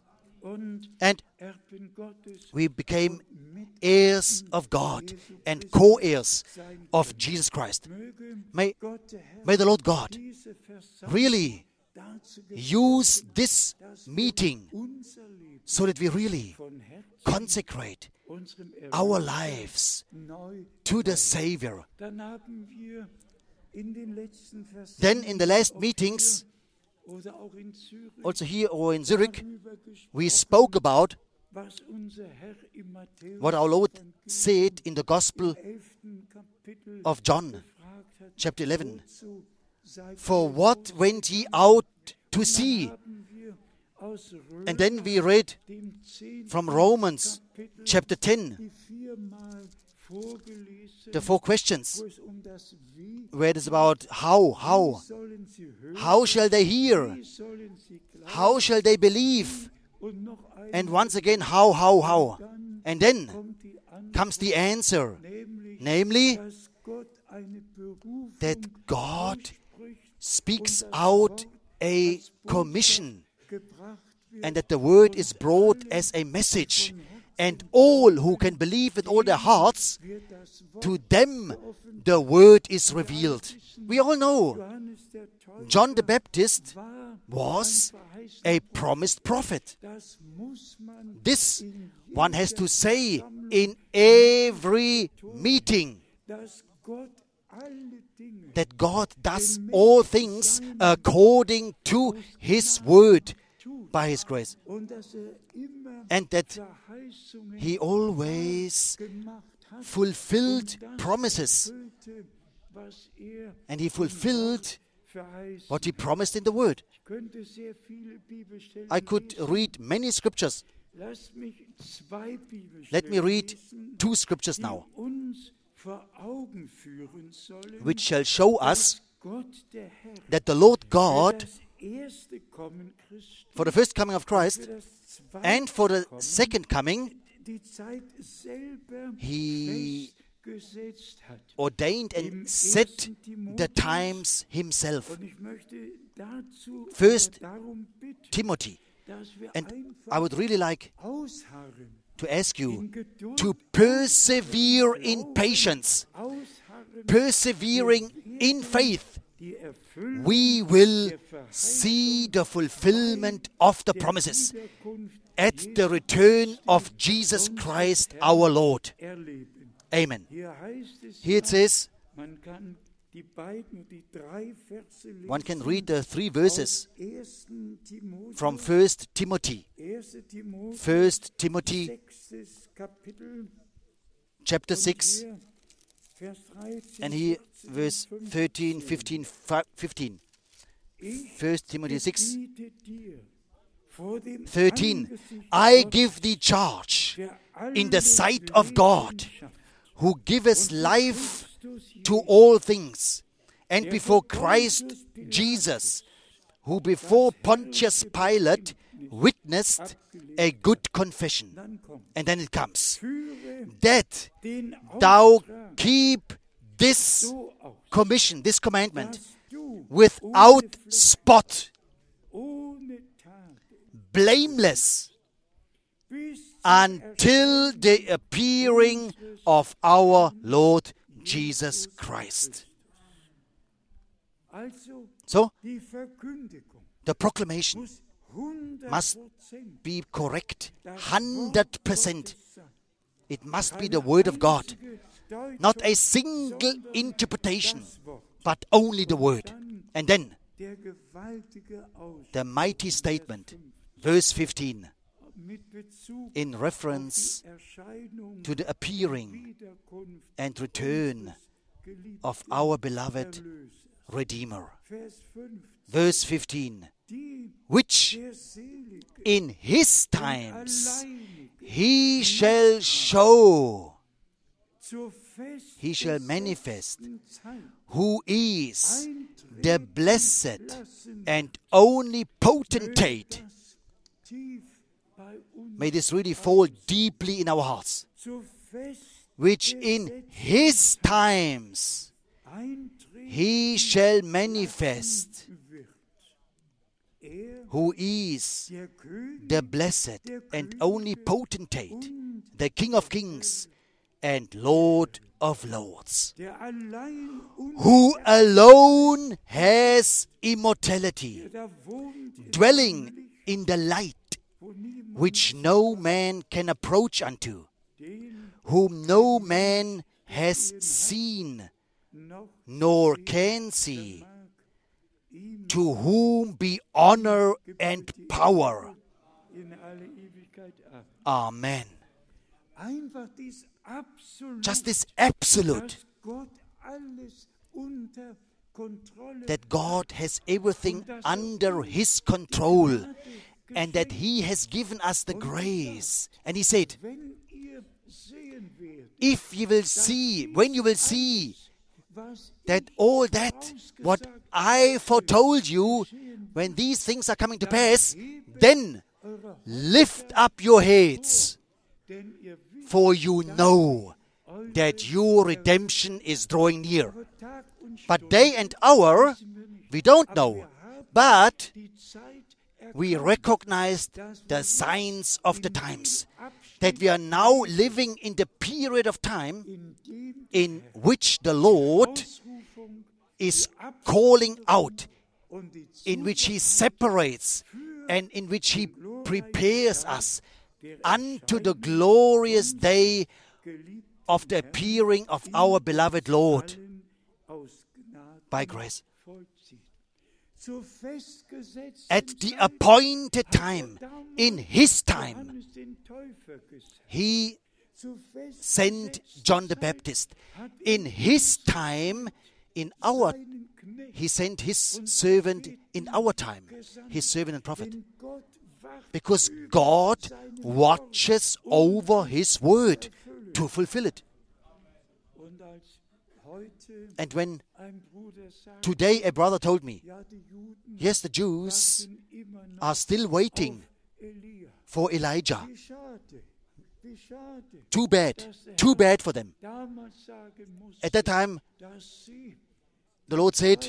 [SPEAKER 2] und
[SPEAKER 1] And
[SPEAKER 2] Erben Gottes
[SPEAKER 1] we became heirs of God and co-heirs of Jesus Christ.
[SPEAKER 2] möge
[SPEAKER 1] May,
[SPEAKER 2] Gott der Herr
[SPEAKER 1] may the Lord God
[SPEAKER 2] diese Versammlung
[SPEAKER 1] really
[SPEAKER 2] dazu
[SPEAKER 1] use this meeting
[SPEAKER 2] unser Leben
[SPEAKER 1] so that we really
[SPEAKER 2] von Herzen
[SPEAKER 1] consecrate
[SPEAKER 2] unserem
[SPEAKER 1] our
[SPEAKER 2] Erlöser
[SPEAKER 1] lives
[SPEAKER 2] neu.
[SPEAKER 1] to the Savior.
[SPEAKER 2] Dann haben wir in den letzten
[SPEAKER 1] Then in the last
[SPEAKER 2] auch
[SPEAKER 1] meetings,
[SPEAKER 2] hier oder auch in Zürich
[SPEAKER 1] also here or in Zurich,
[SPEAKER 2] darüber gesprochen,
[SPEAKER 1] we spoke about
[SPEAKER 2] was unser Herr im Matthäus
[SPEAKER 1] what our Lord said in the Gospel
[SPEAKER 2] 11. Kapitel
[SPEAKER 1] of John,
[SPEAKER 2] gefragt hat.
[SPEAKER 1] chapter 11.
[SPEAKER 2] Wozu seid
[SPEAKER 1] For
[SPEAKER 2] ihr
[SPEAKER 1] what went ye out to see?
[SPEAKER 2] haben wir aus
[SPEAKER 1] And then we read
[SPEAKER 2] dem 10.
[SPEAKER 1] from Romans
[SPEAKER 2] Kapitel
[SPEAKER 1] chapter 10,
[SPEAKER 2] die viermal vorgelesen,
[SPEAKER 1] the four questions,
[SPEAKER 2] wo es um das Wie
[SPEAKER 1] where it is about how
[SPEAKER 2] sollen sie hören,
[SPEAKER 1] shall they hear?
[SPEAKER 2] wie sollen sie glauben
[SPEAKER 1] How shall they believe?
[SPEAKER 2] und noch einmal
[SPEAKER 1] And once again, how?
[SPEAKER 2] dann
[SPEAKER 1] And then
[SPEAKER 2] kommt die Antwort,
[SPEAKER 1] comes the answer,
[SPEAKER 2] nämlich,
[SPEAKER 1] namely
[SPEAKER 2] dass Gott eine Berufung
[SPEAKER 1] that God
[SPEAKER 2] ausspricht
[SPEAKER 1] speaks
[SPEAKER 2] und das
[SPEAKER 1] out
[SPEAKER 2] Wort
[SPEAKER 1] a
[SPEAKER 2] als
[SPEAKER 1] commission,
[SPEAKER 2] Botschaft gebracht wird
[SPEAKER 1] and that the word is brought as a message. And all who can believe with all their hearts,
[SPEAKER 2] wird das Wort
[SPEAKER 1] to them the word is revealed. We all know
[SPEAKER 2] Johannes der Täufer
[SPEAKER 1] John the Baptist
[SPEAKER 2] war
[SPEAKER 1] was
[SPEAKER 2] ein verheißener
[SPEAKER 1] a promised prophet.
[SPEAKER 2] Das muss man
[SPEAKER 1] This
[SPEAKER 2] in
[SPEAKER 1] one has to
[SPEAKER 2] jeder
[SPEAKER 1] say
[SPEAKER 2] Versammlung
[SPEAKER 1] in every meeting,
[SPEAKER 2] dass Gott alle
[SPEAKER 1] that God does all things according to His word by His grace, and that He always fulfilled promises, and He fulfilled what He promised in the Word. I could read many scriptures. Let me read 2 scriptures now, which shall show us that the Lord God, for the first coming of Christ and for the second coming, He ordained and set the times Himself. 1 Timothy. And I would really like to ask you to persevere in patience, persevering in faith. We will see the fulfillment of the promises at the return of Jesus Christ our Lord. Amen. Here it says, one can read the 3 verses from 1 Timothy. 1 Timothy chapter 6, and here verse 13, 15, 15. 1 Timothy 6, 13. I give thee charge in the sight of God, who giveth life to all things, and before Christ Jesus, who before Pontius Pilate witnessed a good confession. And then it comes, that thou keep this commission, this commandment, without spot, blameless, until the appearing of our Lord Jesus Christ. So, the proclamation must be correct, 100%. It must be the Word of God. Not a single interpretation, but only the Word. And then, the mighty statement, verse 15, in reference to the appearing and return of our beloved Redeemer. Verse 15, which in His times He shall show, He shall manifest, who is the blessed and only potentate. May this really fall deeply in our hearts, which in His times He shall manifest, who is the blessed and only potentate, the King of kings and Lord of lords, who alone has immortality, dwelling in the light which no man can approach unto, whom no man has seen, nor can see, to whom be honor and power. Amen. Just this absolute, that God has everything under His control, and that He has given us the grace. And He said, if you will see, when you will see that all that, what I foretold you, when these things are coming to pass, then lift up your heads, for you know that your redemption is drawing near. But day and hour, we don't know, but we recognized the signs of the times, that we are now living in the period of time in which the Lord is calling out, in which He separates, and in which He prepares us unto the glorious day of the appearing of our beloved Lord. by grace.
[SPEAKER 2] Zu festgesetztem
[SPEAKER 1] At the
[SPEAKER 2] Zeit
[SPEAKER 1] appointed
[SPEAKER 2] hat
[SPEAKER 1] time,
[SPEAKER 2] damals
[SPEAKER 1] in his time,
[SPEAKER 2] Johannes den Täufer gesandt.
[SPEAKER 1] he
[SPEAKER 2] Zu
[SPEAKER 1] sent
[SPEAKER 2] festgesetzter
[SPEAKER 1] John the
[SPEAKER 2] Zeit
[SPEAKER 1] Baptist.
[SPEAKER 2] hat
[SPEAKER 1] In his time, in our,
[SPEAKER 2] seinen Knecht
[SPEAKER 1] he sent his servant in our time, his servant and prophet.
[SPEAKER 2] denn Gott wacht
[SPEAKER 1] Because
[SPEAKER 2] über
[SPEAKER 1] God
[SPEAKER 2] seinen
[SPEAKER 1] watches over his word to fulfill it.
[SPEAKER 2] Und als heute
[SPEAKER 1] And when
[SPEAKER 2] ein Bruder sagt,
[SPEAKER 1] today a brother told me,
[SPEAKER 2] ja, die Juden
[SPEAKER 1] yes, the Jews
[SPEAKER 2] warten immer noch
[SPEAKER 1] are still waiting
[SPEAKER 2] auf Elia.
[SPEAKER 1] for Elijah.
[SPEAKER 2] Wie schade,
[SPEAKER 1] Too bad for them.
[SPEAKER 2] damals sagen musste,
[SPEAKER 1] At that time,
[SPEAKER 2] dass sie
[SPEAKER 1] the Lord said,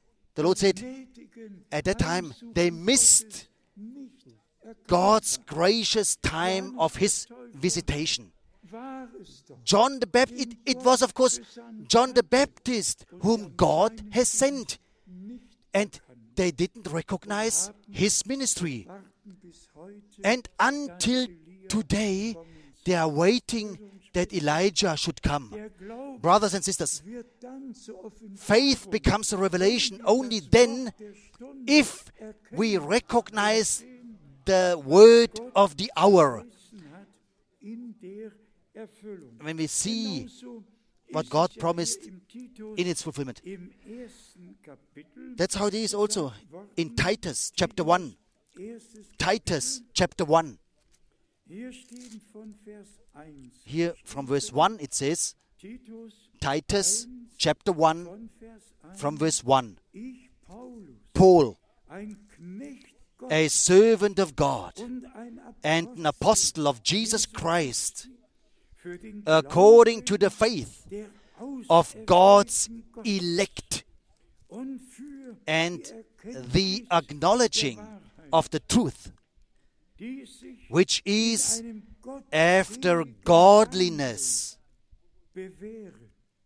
[SPEAKER 2] gnädigen
[SPEAKER 1] at that time, they missed
[SPEAKER 2] nicht erkannt.
[SPEAKER 1] God's gracious time of his visitation.
[SPEAKER 2] War es doch
[SPEAKER 1] John the Baptist, it was of course John the Baptist whom God has sent.
[SPEAKER 2] nicht
[SPEAKER 1] And they didn't recognize his ministry.
[SPEAKER 2] warten bis heute,
[SPEAKER 1] And until today, they are waiting that Elijah should come.
[SPEAKER 2] der Glaube
[SPEAKER 1] Brothers and sisters,
[SPEAKER 2] wird dann zur Offenbarung,
[SPEAKER 1] faith becomes a revelation only then
[SPEAKER 2] der Stunde
[SPEAKER 1] if we recognize the word of the hour.
[SPEAKER 2] verheißen hat, in der Erfüllung.
[SPEAKER 1] When we see
[SPEAKER 2] Genauso
[SPEAKER 1] what
[SPEAKER 2] ist
[SPEAKER 1] God
[SPEAKER 2] es ja
[SPEAKER 1] promised
[SPEAKER 2] hier im Titus,
[SPEAKER 1] in its fulfillment.
[SPEAKER 2] im ersten Kapitel,
[SPEAKER 1] That's how it is also in Titus chapter 1.
[SPEAKER 2] erstes
[SPEAKER 1] Titus chapter 1.
[SPEAKER 2] Hier stehen von Vers 1.
[SPEAKER 1] Here from verse 1 it says,
[SPEAKER 2] Titus
[SPEAKER 1] Titus chapter 1
[SPEAKER 2] von Vers 1.
[SPEAKER 1] from verse 1.
[SPEAKER 2] Ich, Paulus,
[SPEAKER 1] Paul,
[SPEAKER 2] ein Knecht Gottes
[SPEAKER 1] a servant of God
[SPEAKER 2] und ein
[SPEAKER 1] and an apostle of Jesus Christ,
[SPEAKER 2] für den
[SPEAKER 1] according to the faith
[SPEAKER 2] der
[SPEAKER 1] of God's
[SPEAKER 2] auserwählten Gott
[SPEAKER 1] elect
[SPEAKER 2] und für
[SPEAKER 1] and
[SPEAKER 2] die Erkenntnis
[SPEAKER 1] the acknowledging
[SPEAKER 2] der Wahrheit,
[SPEAKER 1] of the truth,
[SPEAKER 2] die sich
[SPEAKER 1] which is
[SPEAKER 2] einem Gott
[SPEAKER 1] after godliness,
[SPEAKER 2] bewähren.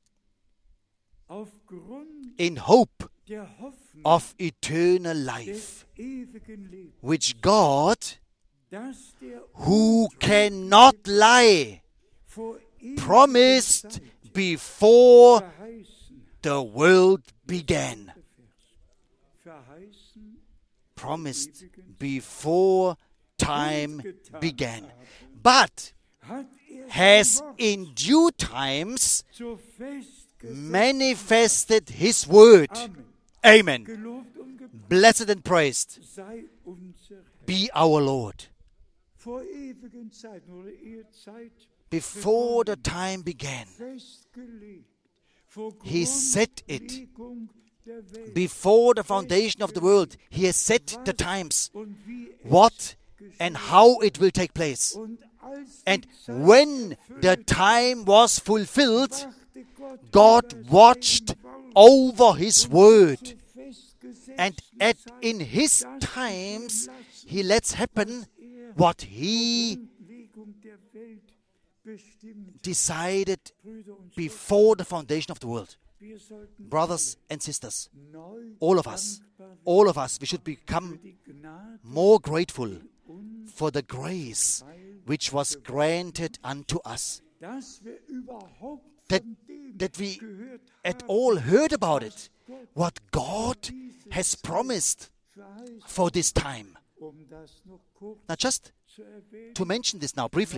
[SPEAKER 2] Aufgrund
[SPEAKER 1] in hope
[SPEAKER 2] der Hoffnung
[SPEAKER 1] of eternal
[SPEAKER 2] des
[SPEAKER 1] life,
[SPEAKER 2] ewigen Lebens,
[SPEAKER 1] which God,
[SPEAKER 2] dass der
[SPEAKER 1] who cannot lie,
[SPEAKER 2] vor ewiger
[SPEAKER 1] promised
[SPEAKER 2] Zeit
[SPEAKER 1] before
[SPEAKER 2] verheißen,
[SPEAKER 1] the world began.
[SPEAKER 2] verheißen
[SPEAKER 1] Promised before time began. But
[SPEAKER 2] hat
[SPEAKER 1] has
[SPEAKER 2] sein Wort
[SPEAKER 1] in due times
[SPEAKER 2] so festgesetzt.
[SPEAKER 1] manifested his word.
[SPEAKER 2] Amen.
[SPEAKER 1] Amen.
[SPEAKER 2] Gelobt und gepriesen
[SPEAKER 1] Blessed and praised
[SPEAKER 2] sei unser Herr.
[SPEAKER 1] be our Lord.
[SPEAKER 2] Vor ewigen Zeiten oder Ehezeit
[SPEAKER 1] Before the time began,
[SPEAKER 2] festgelegt. Vor
[SPEAKER 1] He set it.
[SPEAKER 2] Grundlegung der Welt.
[SPEAKER 1] before the foundation of the world, He has set the times,
[SPEAKER 2] Und wie es
[SPEAKER 1] what and how it will take place.
[SPEAKER 2] und als
[SPEAKER 1] And
[SPEAKER 2] die Zeit
[SPEAKER 1] when the
[SPEAKER 2] erfüllt
[SPEAKER 1] time was fulfilled,
[SPEAKER 2] wachte
[SPEAKER 1] God
[SPEAKER 2] über
[SPEAKER 1] watched
[SPEAKER 2] sein Wort
[SPEAKER 1] over His word.
[SPEAKER 2] zur festgesetzten
[SPEAKER 1] And in His
[SPEAKER 2] Zeit
[SPEAKER 1] times,
[SPEAKER 2] lassen,
[SPEAKER 1] He lets happen what He
[SPEAKER 2] Grundlegung der Welt bestimmt.
[SPEAKER 1] decided
[SPEAKER 2] Brüder und
[SPEAKER 1] before the foundation of the world.
[SPEAKER 2] wir sollten
[SPEAKER 1] Brothers and sisters,
[SPEAKER 2] neu
[SPEAKER 1] all of us, we should become
[SPEAKER 2] die Gnade
[SPEAKER 1] more grateful
[SPEAKER 2] uns,
[SPEAKER 1] for the grace which was granted unto us.
[SPEAKER 2] dass wir überhaupt
[SPEAKER 1] That,
[SPEAKER 2] von dem
[SPEAKER 1] that we
[SPEAKER 2] gehört
[SPEAKER 1] at
[SPEAKER 2] haben,
[SPEAKER 1] all heard about it, what God has promised
[SPEAKER 2] verheißen,
[SPEAKER 1] for this time.
[SPEAKER 2] das noch kurz
[SPEAKER 1] Now just
[SPEAKER 2] zu erwähnen.
[SPEAKER 1] to mention this now briefly,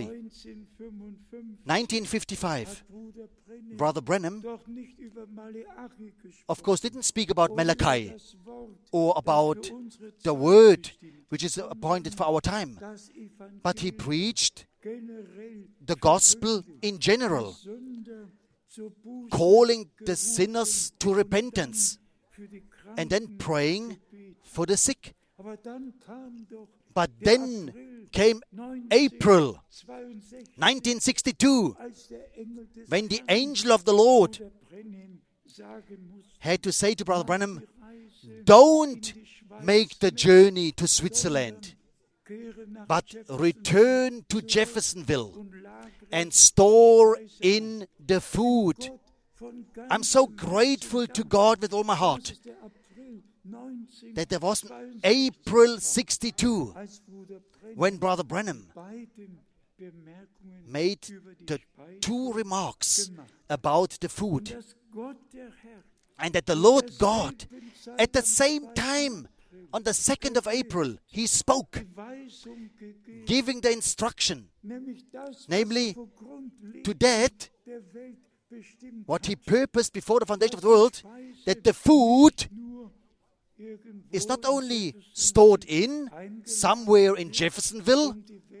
[SPEAKER 2] 1955
[SPEAKER 1] 1955,
[SPEAKER 2] hat Bruder Brennan
[SPEAKER 1] Brother Branham,
[SPEAKER 2] doch nicht über Maleachi
[SPEAKER 1] of
[SPEAKER 2] gesprochen,
[SPEAKER 1] course, didn't speak about
[SPEAKER 2] oder
[SPEAKER 1] Malachi
[SPEAKER 2] das Wort,
[SPEAKER 1] or
[SPEAKER 2] das
[SPEAKER 1] about
[SPEAKER 2] für unsere
[SPEAKER 1] the
[SPEAKER 2] Zeit
[SPEAKER 1] word
[SPEAKER 2] bestimmt,
[SPEAKER 1] which is appointed for our time,
[SPEAKER 2] das
[SPEAKER 1] but he
[SPEAKER 2] Evangelium
[SPEAKER 1] preached
[SPEAKER 2] generell
[SPEAKER 1] the gospel in general,
[SPEAKER 2] Sünder zur Buße
[SPEAKER 1] calling the
[SPEAKER 2] gerufen,
[SPEAKER 1] sinners to repentance
[SPEAKER 2] für die
[SPEAKER 1] and then
[SPEAKER 2] Kranken
[SPEAKER 1] praying
[SPEAKER 2] gebeten.
[SPEAKER 1] for the sick.
[SPEAKER 2] Aber dann kam doch
[SPEAKER 1] But
[SPEAKER 2] der
[SPEAKER 1] then
[SPEAKER 2] April
[SPEAKER 1] came April
[SPEAKER 2] 1962,
[SPEAKER 1] 1962,
[SPEAKER 2] als der Engel des
[SPEAKER 1] when the
[SPEAKER 2] Herrn
[SPEAKER 1] angel of the Lord
[SPEAKER 2] Bruder Brennan sagen musste,
[SPEAKER 1] had to say to Brother Branham,
[SPEAKER 2] die Reise
[SPEAKER 1] don't
[SPEAKER 2] in die Schweiz
[SPEAKER 1] make the
[SPEAKER 2] nicht,
[SPEAKER 1] journey to Switzerland,
[SPEAKER 2] kehre nach
[SPEAKER 1] but
[SPEAKER 2] Jefferson
[SPEAKER 1] return to
[SPEAKER 2] zurück
[SPEAKER 1] Jeffersonville
[SPEAKER 2] und lagere
[SPEAKER 1] and store
[SPEAKER 2] die Speise
[SPEAKER 1] in the food.
[SPEAKER 2] Gott von
[SPEAKER 1] I'm so
[SPEAKER 2] ganzem
[SPEAKER 1] grateful
[SPEAKER 2] Herzen
[SPEAKER 1] to
[SPEAKER 2] Dank.
[SPEAKER 1] God with all my
[SPEAKER 2] Das
[SPEAKER 1] heart
[SPEAKER 2] ist der April
[SPEAKER 1] that there was
[SPEAKER 2] 1962,
[SPEAKER 1] April 62
[SPEAKER 2] als Bruder Brennan
[SPEAKER 1] when Brother Branham
[SPEAKER 2] beiden Bemerkungen
[SPEAKER 1] made
[SPEAKER 2] über die
[SPEAKER 1] the
[SPEAKER 2] Speise
[SPEAKER 1] two remarks
[SPEAKER 2] gemacht.
[SPEAKER 1] about the
[SPEAKER 2] Und
[SPEAKER 1] food,
[SPEAKER 2] dass Gott der Herr
[SPEAKER 1] And that the Lord God, at the same time, on the 2nd of April, He spoke, giving the instruction, namely, to that, what He purposed before the foundation of the world, that the food is not only stored in somewhere in Jeffersonville,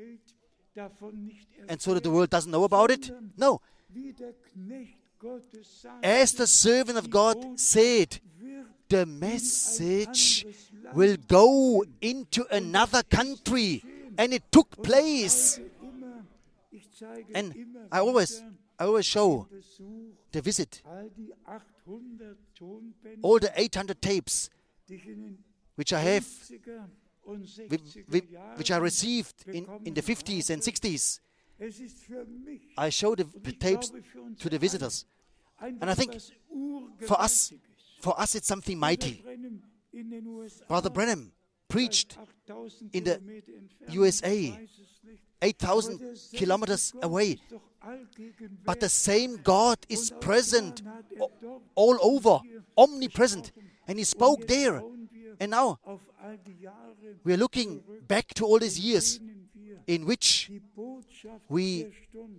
[SPEAKER 1] and so that the world doesn't know about it. No. As the servant of God said, the message will go into another country, and it took place. And I always show the visit, all the 800 tapes which I have, which I received in the 50s and 60s. I show the tapes to the visitors. And I think for us it's something mighty. Brother Branham preached in the USA, 8,000 kilometers away. But the same God is present all over, omnipresent. And He spoke there. And now we are looking back to all these years in which we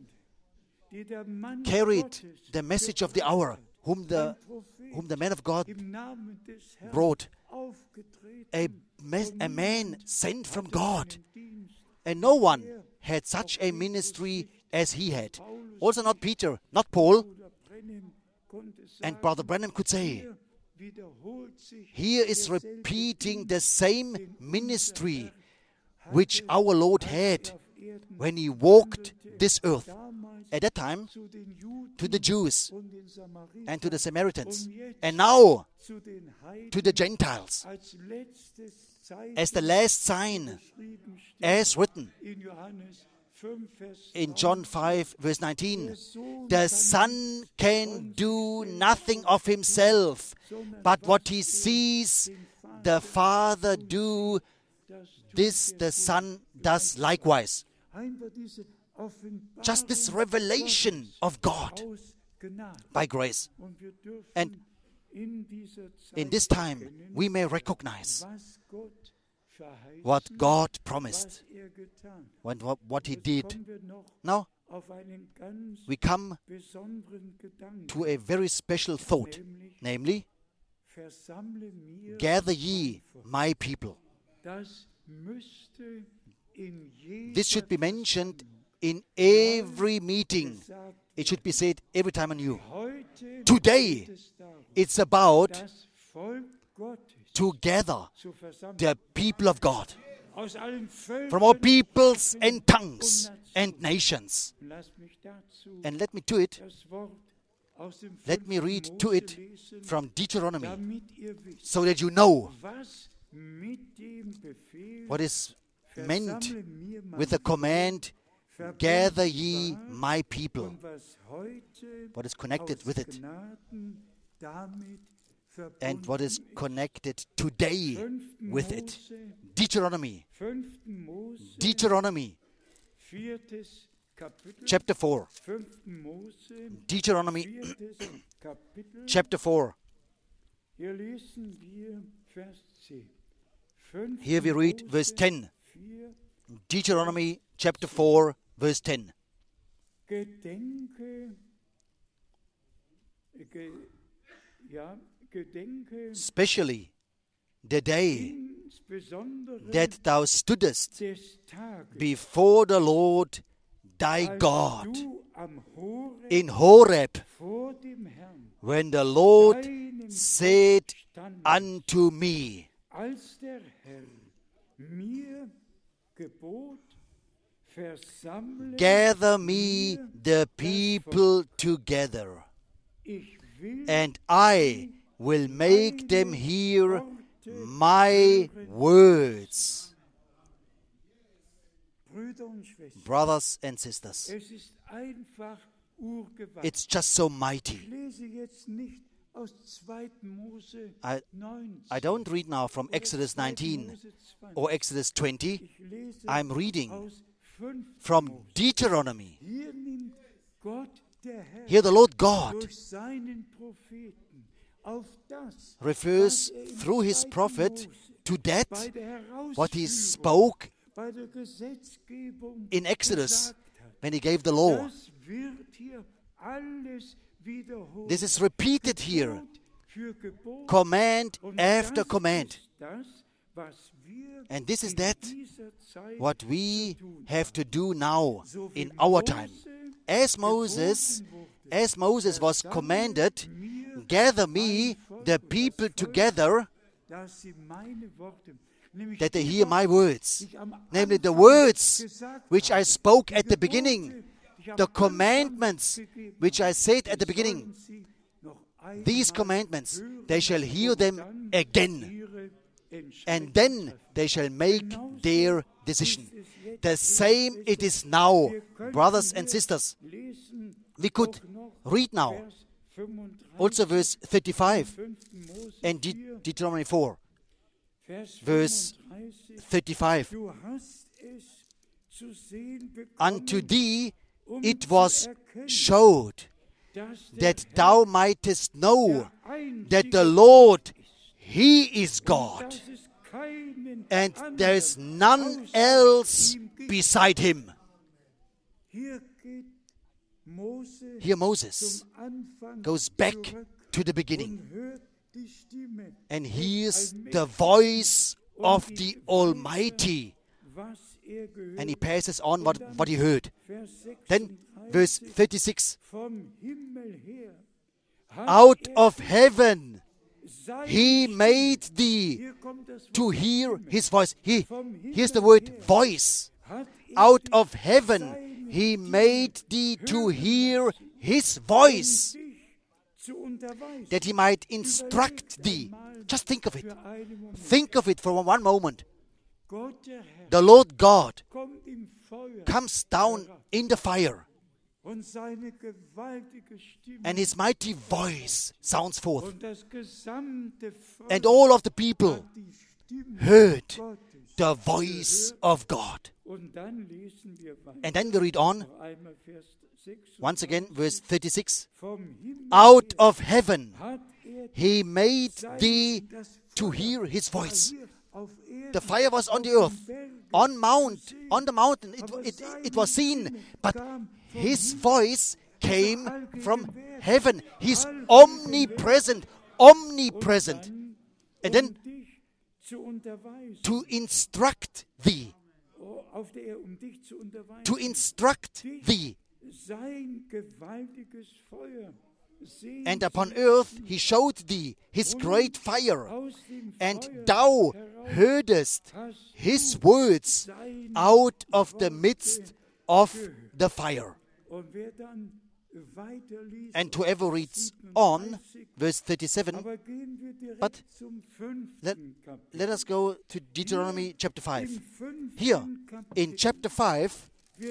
[SPEAKER 1] carried the message of the hour, whom the man of God brought, a man sent from God. And no one had such a ministry as he had. Also not Peter, not Paul. And Brother Branham could say, here is repeating the same ministry which our Lord had when He walked this earth. At that time, to the Jews and to the Samaritans, and now to the Gentiles, as the last sign, as written in John 5, verse 19, the Son can do nothing of Himself, but what He sees the Father do, this the Son does likewise. Just this revelation of God by grace. And in this time, we may recognize what God promised, what He did. Now, we come to a very special thought, namely, gather ye my people. This should be mentioned in every meeting. It should be said every time anew. Today, it's about to gather the people of God from all peoples and tongues and nations. And let me do it. Let me read to it from Deuteronomy, so that you know what is meant with the command, gather ye my people. What is connected with it, and what is connected today with it. Deuteronomy chapter 4. Deuteronomy chapter 4. Here we read verse 10. Deuteronomy chapter 4, verse 10. Especially the day that thou stoodest before the Lord thy God in Horeb, when the Lord said unto me, gather me the people together, and I will make them hear my words. Brothers and sisters, it's just so mighty. I don't read now from Exodus 19 or Exodus 20. I'm reading from Deuteronomy. Here the Lord God, refers through his prophet to that what he spoke in Exodus when he gave the law. This is repeated here, command after command. And this is that what we have to do now in our time. As Moses was commanded, gather me, the people together, that they hear my words, namely the words which I spoke at the beginning, the commandments which I said at the beginning. These commandments, they shall hear them again, and then they shall make their decision. The same it is now, brothers and sisters. We could read now also verse 35 and Deuteronomy 4. Verse 35. Unto thee it was showed that thou mightest know that the Lord, He is God, and there is none else beside Him. Here Moses goes back to the beginning and hears the voice of the Almighty, and he passes on what he heard. Then verse 36, out of heaven He made thee to hear His voice. Here's the word voice. Out of heaven He made thee to hear His voice, that He might instruct thee. Just think of it. Think of it for one moment. The Lord God comes down in the fire, and His mighty voice sounds forth. And all of the people heard the voice of God. And then we read on, once again, verse 36. Out of heaven He made thee to hear His voice. The fire was on the earth, on the mountain. It was seen, but His voice came from heaven. He's omnipresent. And then to instruct thee. And upon earth He showed thee His great fire, and thou heardest His words out of the midst of the fire. And whoever reads on, verse 37, but let us go to Deuteronomy chapter 5. Here, in chapter 5,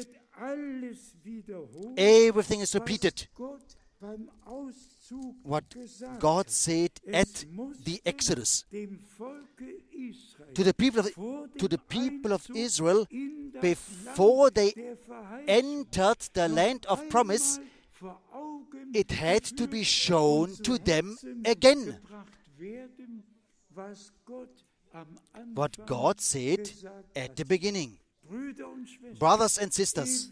[SPEAKER 1] everything is repeated. What God said at the Exodus to the people of Israel before they entered the land of promise. It had to be shown to them again what God said at the beginning. Brothers and sisters,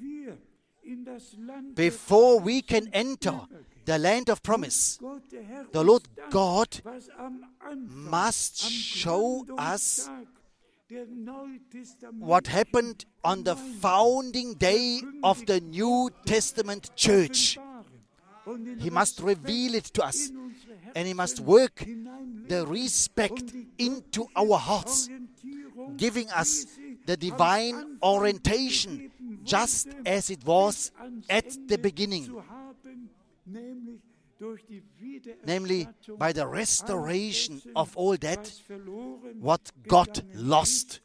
[SPEAKER 1] before we can enter the land of promise, the Lord God must show us what happened on the founding day of the New Testament church. He must reveal it to us, and He must work the respect into our hearts, giving us the divine orientation just as it was at the beginning, namely by the restoration of all that what God lost.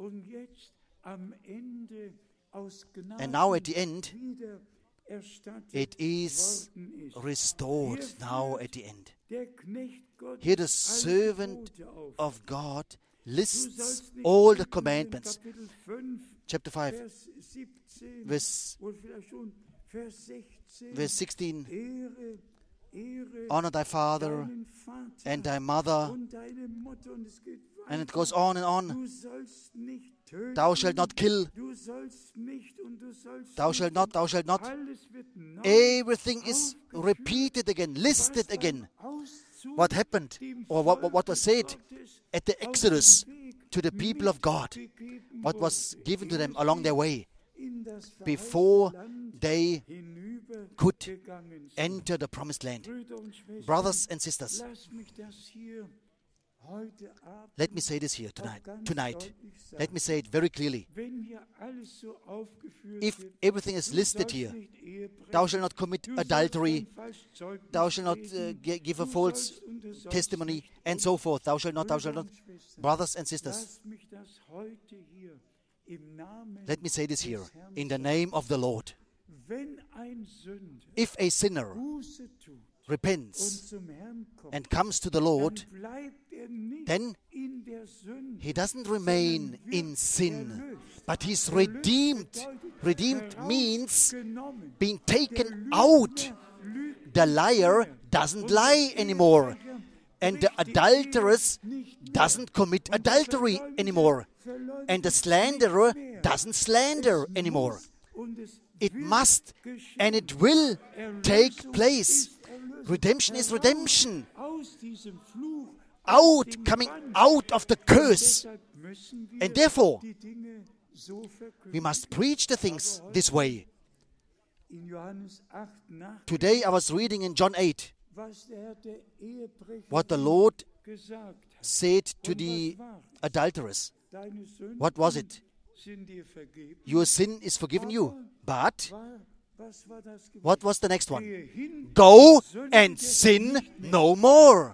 [SPEAKER 1] And now at the end, it is restored now at the end. Here the servant of God lists all the commandments. Chapter 5, verse 16. honor thy father
[SPEAKER 2] deinen Vater
[SPEAKER 1] and thy mother,
[SPEAKER 2] und deine Mutter. Und es geht
[SPEAKER 1] and it
[SPEAKER 2] weiter.
[SPEAKER 1] goes on and on.
[SPEAKER 2] Du sollst nicht töten.
[SPEAKER 1] Thou shalt not kill,
[SPEAKER 2] Du sollst nicht und du sollst
[SPEAKER 1] thou
[SPEAKER 2] nicht.
[SPEAKER 1] shalt not, thou shalt not.
[SPEAKER 2] Alles wird neu
[SPEAKER 1] Everything is repeated again, listed again. What happened, or what was said at the Exodus to the people of God, what was given to them along their way before they could enter the promised land. Brothers and sisters, let me say this here tonight. Let me say it very clearly. If everything is listed here, thou shalt not commit adultery, thou shalt not give a false testimony, and so forth. Thou shalt not. Brothers and sisters, let me say this here, in the name of the Lord. If a sinner repents and comes to the Lord, then he doesn't remain in sin, but he's redeemed. Redeemed means being taken out. The liar doesn't lie anymore, and the adulteress doesn't commit adultery anymore, and the slanderer doesn't slander anymore. It must and it will take place. Redemption is redemption. Coming out of the curse. And therefore, we must preach the things this way. Today I was reading in John 8 what the Lord said to the adulteress. What was it? Your sin is forgiven you. But what was the next one? Go and sin no more.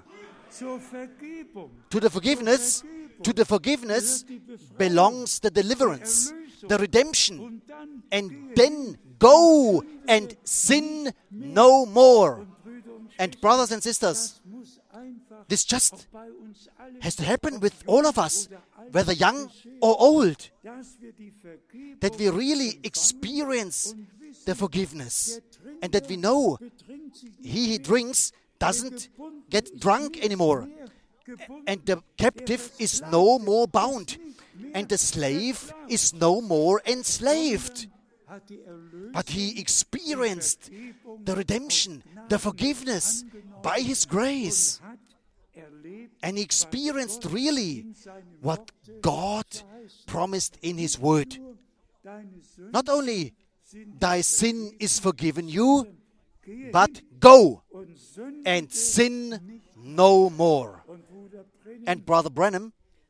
[SPEAKER 1] To the forgiveness belongs the deliverance, the redemption. And then go and sin no more. And brothers and sisters, this just has to happen with all of us, whether young or old, that we really experience the forgiveness and that we know he drinks doesn't get drunk anymore, and the captive is no more bound, and the slave is no more enslaved. But he experienced the redemption, the forgiveness by his grace. And he experienced really what God promised in his word. Not only thy sin is forgiven you, but go and sin no more. And Brother Branham,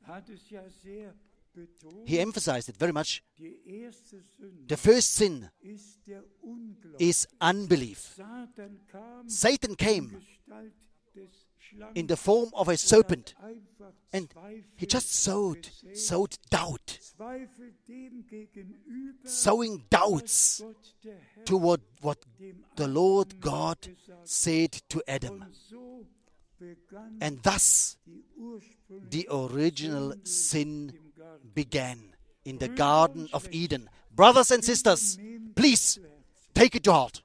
[SPEAKER 1] he emphasized it very much. The first sin is unbelief. Satan came in the form of a serpent, and he just sowed doubt, sowing doubts toward what the Lord God said to Adam. And thus the original sin began in the Garden of Eden. Brothers and sisters, please take it to heart.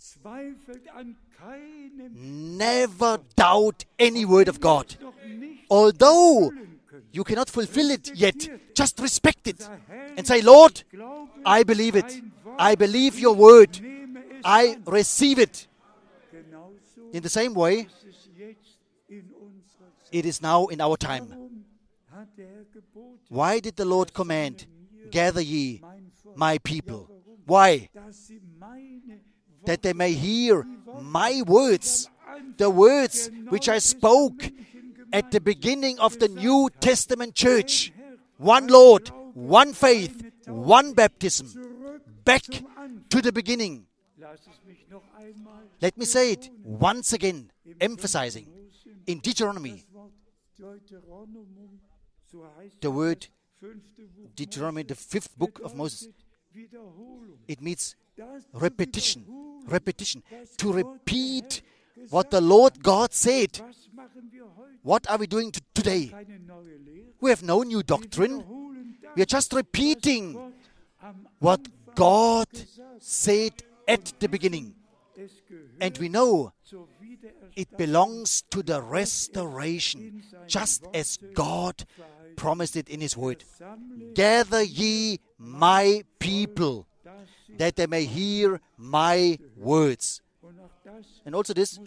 [SPEAKER 1] Never doubt any word of God. Although you cannot fulfill it yet, just respect it and say, Lord, I believe it. I believe your word. I receive it. In the same way, it is now in our time. Why did the Lord command, gather ye my people? Why? That they may hear my words, the words which I spoke at the beginning of the New Testament church. One Lord, one faith, one baptism. Back to the beginning. Let me say it once again, emphasizing. In Deuteronomy, the word Deuteronomy, the 5th book of Moses, it means repetition. Repetition. To repeat what the Lord God said. What are we doing today? We have no new doctrine. We are just repeating what God said at the beginning. And we know it belongs to the restoration, just as God promised it in His Word. Gather ye my people, that they may hear my words. And also this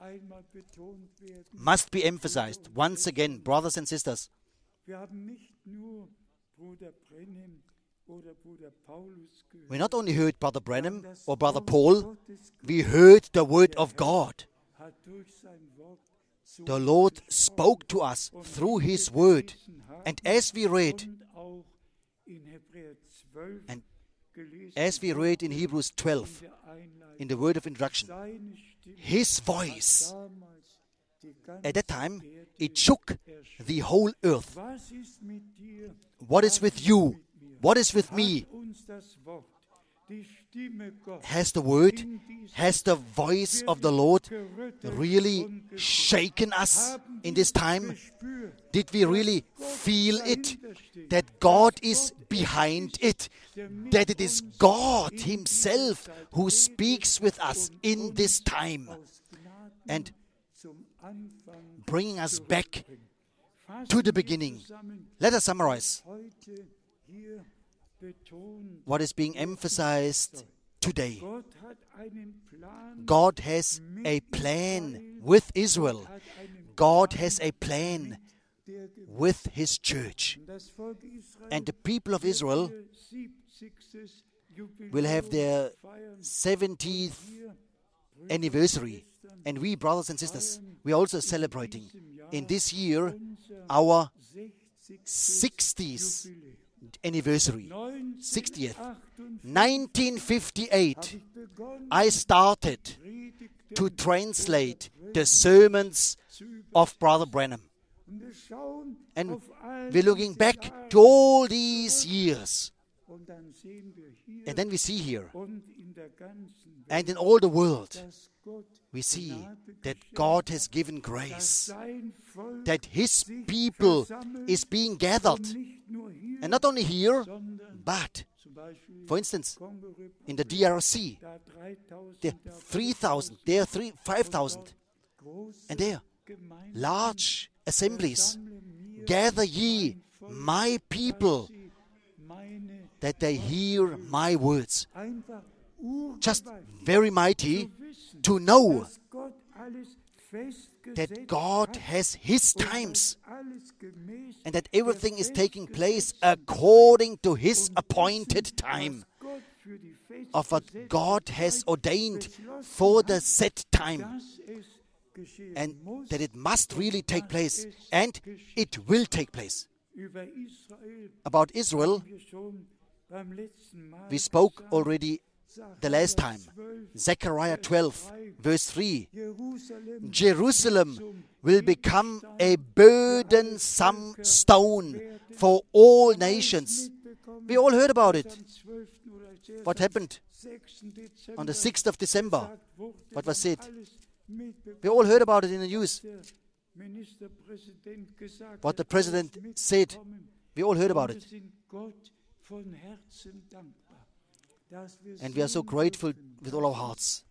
[SPEAKER 1] must be emphasized once again, brothers and sisters. We not only heard Brother Branham or Brother Paul, we heard the Word of God. The Lord spoke to us through His Word. And as we read, and as we read in Hebrews 12, in the word of introduction, His voice, at that time, it shook the whole earth. What is with you? What is with me? Has the word, has the voice of the Lord really shaken us in this time? Did we really feel it? That God is behind it? That it is God Himself who speaks with us in this time and bringing us back to the beginning. Let us summarize what is being emphasized today. God has a plan with Israel. God has a plan with His church. And the people of Israel will have their 70th anniversary. And we, brothers and sisters, we are also celebrating in this year our 60th anniversary. 60th. 1958, I started to translate the sermons of Brother Branham. And we're looking back to all these years. And then we see here, and in all the world, we see that God has given grace, that His people is being gathered. And not only here, but, for instance, in the DRC, there are 3,000, there are 5,000, and there, large assemblies. Gather ye my people, that they hear my words. Just very mighty to know that God has His times and that everything is taking place according to His appointed time of what God has ordained for the set time, and that it must really take place, and it will take place. About Israel, we spoke already the last time. Zechariah 12, verse 3. Jerusalem will become a burdensome stone for all nations. We all heard about it. What happened on the 6th of December? What was said? We all heard about it in the news. What the President said. We all heard about it. And we are so grateful with all our hearts.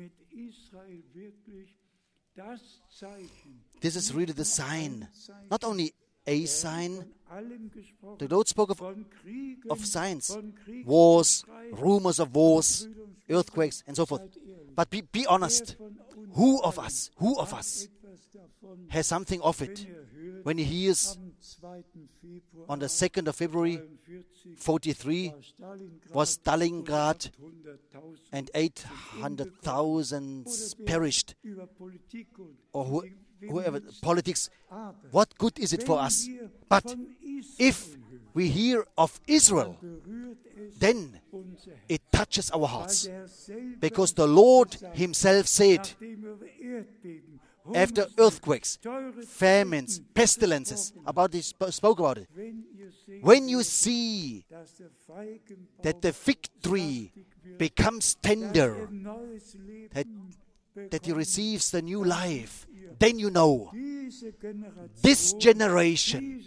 [SPEAKER 1] This is really the sign, not only a sign. The Lord spoke of signs, wars, rumors of wars, earthquakes, and so forth. But be honest. Who of us has something of it when he hears on the 2nd of February 43 was Stalingrad and 800,000 perished, or whoever, politics, what good is it for us? But if we hear of Israel, then it touches our hearts, because the Lord Himself said, after earthquakes, famines, pestilences, spoke about it. When you see that the fig tree becomes tender, that he receives the new life, then you know this generation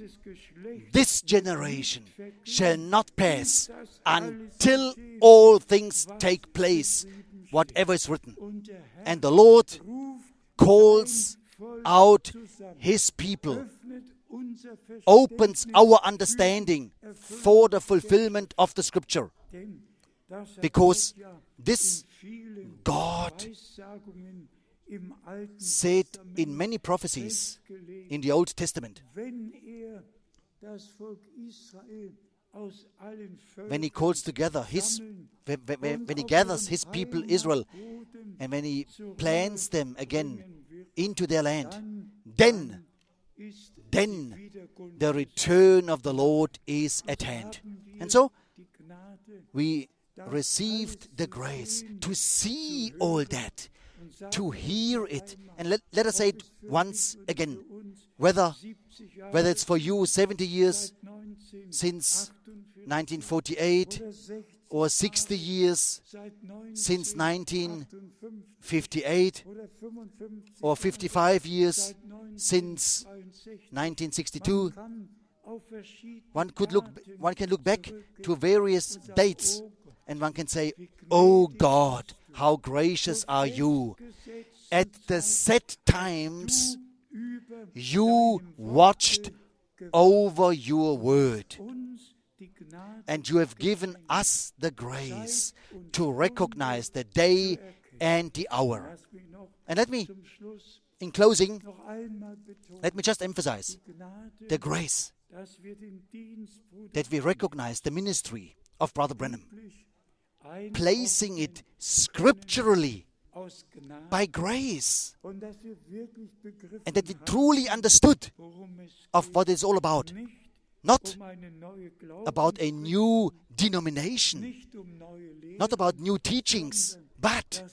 [SPEAKER 1] shall not pass until all things take place whatever is written. And the Lord calls out His people, opens our understanding for the fulfillment of the Scripture. Because this God said in many prophecies in the Old Testament, when He calls together when He gathers His people Israel, and when He plants them again into their land, then the return of the Lord is at hand. And so we received the grace to see all that, to hear it. And let us say it once again, whether it's for you 70 years since 1948 or 60 years since 1958 or 55 years since 1962. One can look back to various dates, and one can say, "Oh God, how gracious are you! At the set times, you watched over your word, and you have given us the grace to recognize the day and the hour." And in closing, let me just emphasize the grace that we recognize the ministry of Brother Branham, placing it scripturally by grace, and that we truly understood of what it's all about. Not about a new denomination, not about new teachings, but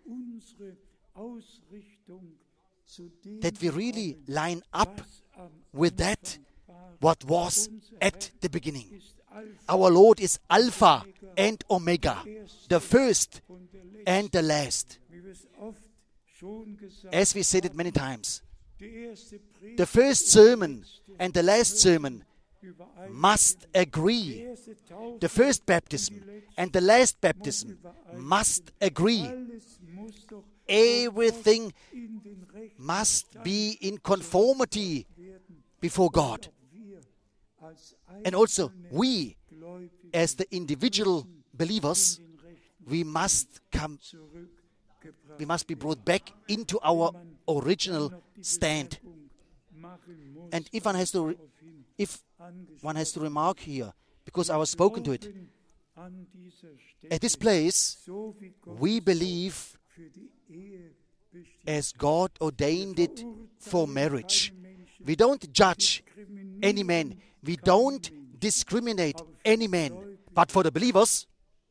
[SPEAKER 1] that we really line up with that what was at the beginning. Our Lord is Alpha and Omega, the first and the last. As we said it many times, the first sermon and the last sermon must agree. The first baptism and the last baptism must agree. Everything must be in conformity before God. And also, we, as the individual believers, we must be brought back into our original stand. And if one has to remark here, because I was spoken to it, at this place, we believe as God ordained it for marriage. We don't judge any man. We don't discriminate any man. But for the believers,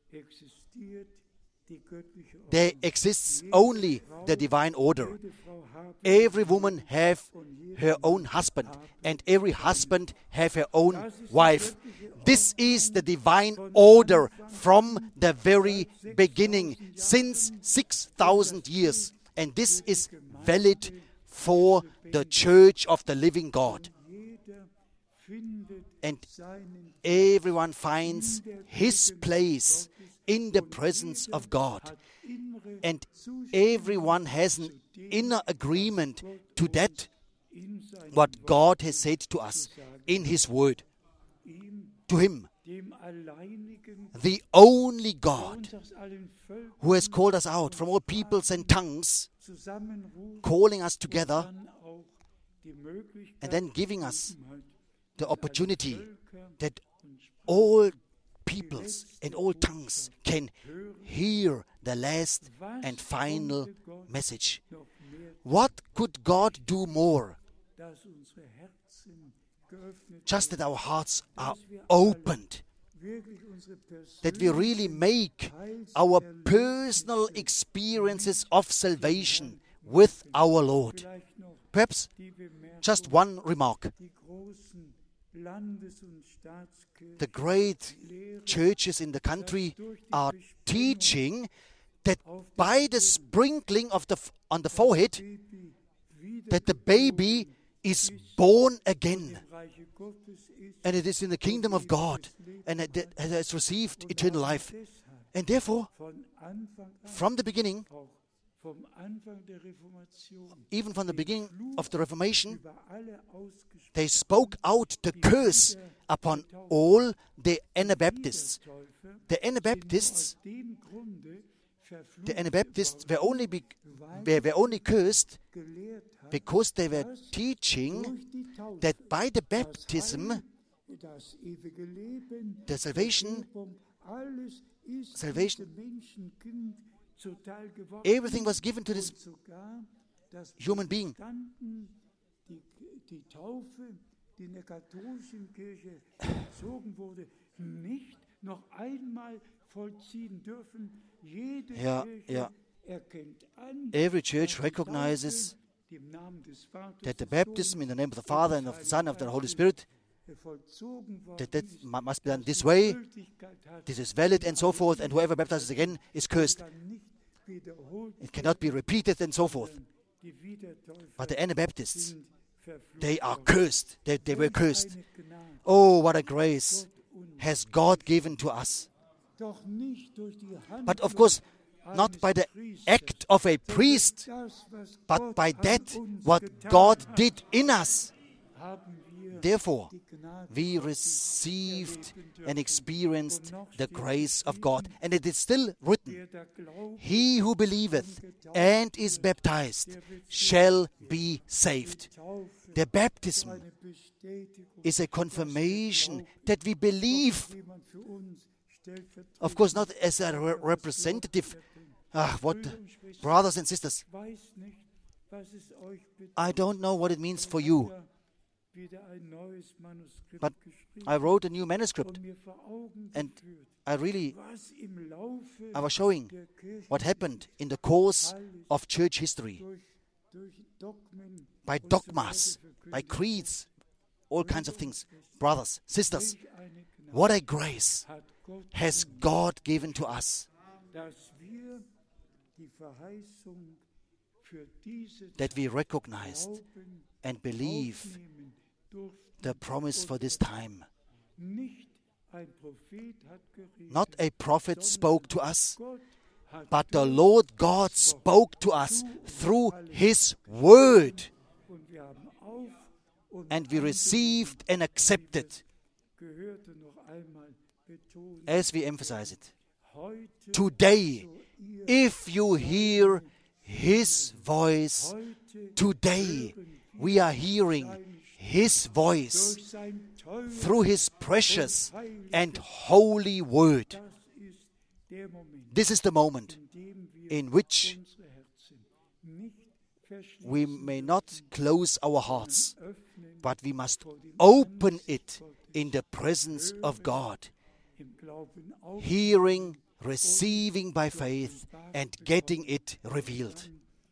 [SPEAKER 1] there exists only the divine order. Every woman have her own husband, and every husband have her own wife. This is the divine order from the very beginning, since 6,000 years. And this is valid for the Church of the Living God. And everyone finds his place in the presence of God. And everyone has an inner agreement to that, what God has said to us in His Word. To Him, the only God who has called us out from all peoples and tongues, calling us together, and then giving us the opportunity that all peoples and all tongues can hear the last and final message. What could God do more? Just that our hearts are opened, that we really make our personal experiences of salvation with our Lord. Perhaps just one remark. The great churches in the country are teaching that by the sprinkling on the forehead, that the baby is born again, and it is in the kingdom of God, and it has received eternal life.
[SPEAKER 2] And therefore,
[SPEAKER 3] von Anfang an,
[SPEAKER 2] from the beginning,
[SPEAKER 3] auch vom Anfang der Reformation,
[SPEAKER 2] even from the beginning of the Reformation,
[SPEAKER 3] über alle ausgesprochen
[SPEAKER 2] they spoke out the curse upon all the Anabaptists.
[SPEAKER 3] Täufer,
[SPEAKER 2] The Anabaptists,
[SPEAKER 3] aus dem Grunde verflucht
[SPEAKER 2] the Anabaptists were only,
[SPEAKER 3] weil
[SPEAKER 2] were only cursed
[SPEAKER 3] gelehrt hat,
[SPEAKER 2] because they were teaching
[SPEAKER 3] durch die Taufe
[SPEAKER 2] that by the
[SPEAKER 3] das
[SPEAKER 2] baptism,
[SPEAKER 3] Heil, das ewige Leben,
[SPEAKER 2] the salvation,
[SPEAKER 3] Vergebung, alles ist
[SPEAKER 2] salvation,
[SPEAKER 3] diesem Menschenkind zuteil geworden.
[SPEAKER 2] everything was given to this
[SPEAKER 3] Und sogar das
[SPEAKER 2] human being.
[SPEAKER 3] Protestanten, die Taufe, die in der katholischen Kirche vollzogen wurde, nicht noch einmal vollziehen dürfen. Jede
[SPEAKER 2] Ja,
[SPEAKER 3] Kirche
[SPEAKER 2] ja.
[SPEAKER 3] erkennt an,
[SPEAKER 2] Every
[SPEAKER 3] dass
[SPEAKER 2] church
[SPEAKER 3] die
[SPEAKER 2] recognizes
[SPEAKER 3] Taufe, die im Namen des Vaters,
[SPEAKER 2] that the
[SPEAKER 3] des
[SPEAKER 2] baptism in the name of the Father and of the Son and of the Holy Spirit,
[SPEAKER 3] vollzogen worden
[SPEAKER 2] that
[SPEAKER 3] ist,
[SPEAKER 2] must be done this
[SPEAKER 3] die
[SPEAKER 2] way,
[SPEAKER 3] Gültigkeit hat,
[SPEAKER 2] this is valid and so forth, and whoever baptizes again is cursed.
[SPEAKER 3] dann nicht wiederholt
[SPEAKER 2] It cannot be repeated and so forth.
[SPEAKER 3] die Wiedertäufer
[SPEAKER 2] But the Anabaptists,
[SPEAKER 3] sind verflucht
[SPEAKER 2] they are
[SPEAKER 3] worden.
[SPEAKER 2] cursed. They were cursed.
[SPEAKER 3] Eine Gnade,
[SPEAKER 2] Oh, what a grace has God given to us.
[SPEAKER 3] doch nicht durch die
[SPEAKER 2] But of course, not by the act of a priest,
[SPEAKER 3] das, was
[SPEAKER 2] but
[SPEAKER 3] Gott
[SPEAKER 2] by
[SPEAKER 3] an
[SPEAKER 2] that
[SPEAKER 3] uns
[SPEAKER 2] what
[SPEAKER 3] getan
[SPEAKER 2] God
[SPEAKER 3] hat,
[SPEAKER 2] did in us.
[SPEAKER 3] haben wir
[SPEAKER 2] Therefore,
[SPEAKER 3] die Gnade
[SPEAKER 2] we
[SPEAKER 3] Gottes
[SPEAKER 2] received
[SPEAKER 3] erleben
[SPEAKER 2] and
[SPEAKER 3] dürfen.
[SPEAKER 2] experienced
[SPEAKER 3] Und noch
[SPEAKER 2] the
[SPEAKER 3] steht
[SPEAKER 2] grace of
[SPEAKER 3] geschrieben,
[SPEAKER 2] God. And it is still written,
[SPEAKER 3] der da glaubt,
[SPEAKER 2] he who believeth and is baptized shall be saved.
[SPEAKER 3] die Taufe
[SPEAKER 2] The baptism
[SPEAKER 3] eine Bestätigung,
[SPEAKER 2] is a confirmation that we believe,
[SPEAKER 3] jemand für uns stellvertretend
[SPEAKER 2] of course not as a representative. What, brothers and sisters,
[SPEAKER 3] weiß nicht, was es euch
[SPEAKER 2] I don't know what it means for you,
[SPEAKER 3] wieder ein neues Manuskript
[SPEAKER 2] but
[SPEAKER 3] geschrieben
[SPEAKER 2] I wrote a new manuscript,
[SPEAKER 3] und mir vor Augen
[SPEAKER 2] and
[SPEAKER 3] geführt,
[SPEAKER 2] I really,
[SPEAKER 3] was im Laufe
[SPEAKER 2] I was showing
[SPEAKER 3] der Kirche
[SPEAKER 2] what happened in the course of church history,
[SPEAKER 3] durch Dogmen
[SPEAKER 2] by
[SPEAKER 3] und so
[SPEAKER 2] dogmas,
[SPEAKER 3] weiter
[SPEAKER 2] by
[SPEAKER 3] verkündet.
[SPEAKER 2] creeds, all kinds of things. Brothers, sisters,
[SPEAKER 3] Welch eine Gnade
[SPEAKER 2] what a grace
[SPEAKER 3] hat Gott,
[SPEAKER 2] has God given to us,
[SPEAKER 3] dass wir die Verheißung für diese
[SPEAKER 2] that we recognized
[SPEAKER 3] Glauben
[SPEAKER 2] and believe
[SPEAKER 3] aufnehmen durften.
[SPEAKER 2] the promise for this time.
[SPEAKER 3] Nicht ein Prophet hat geredet,
[SPEAKER 2] Not a prophet spoke to us,
[SPEAKER 3] Gott hat
[SPEAKER 2] but the Lord God spoke to us through His Word,
[SPEAKER 3] und wir haben auf und
[SPEAKER 2] and we received and accepted,
[SPEAKER 3] gehört und noch einmal betont,
[SPEAKER 2] as we emphasize it.
[SPEAKER 3] heute
[SPEAKER 2] Today,
[SPEAKER 3] ihr
[SPEAKER 2] if you hear His voice,
[SPEAKER 3] heute
[SPEAKER 2] today we are hearing His voice
[SPEAKER 3] durch sein teures,
[SPEAKER 2] through His precious and holy Word.
[SPEAKER 3] das ist der Moment,
[SPEAKER 2] This is the moment
[SPEAKER 3] in dem wir
[SPEAKER 2] in which
[SPEAKER 3] unsere Herzen nicht verschließen,
[SPEAKER 2] we may not close our hearts,
[SPEAKER 3] öffnen,
[SPEAKER 2] but we must open it in the presence of God,
[SPEAKER 3] im Glauben auf
[SPEAKER 2] hearing, receiving by faith, and getting it revealed,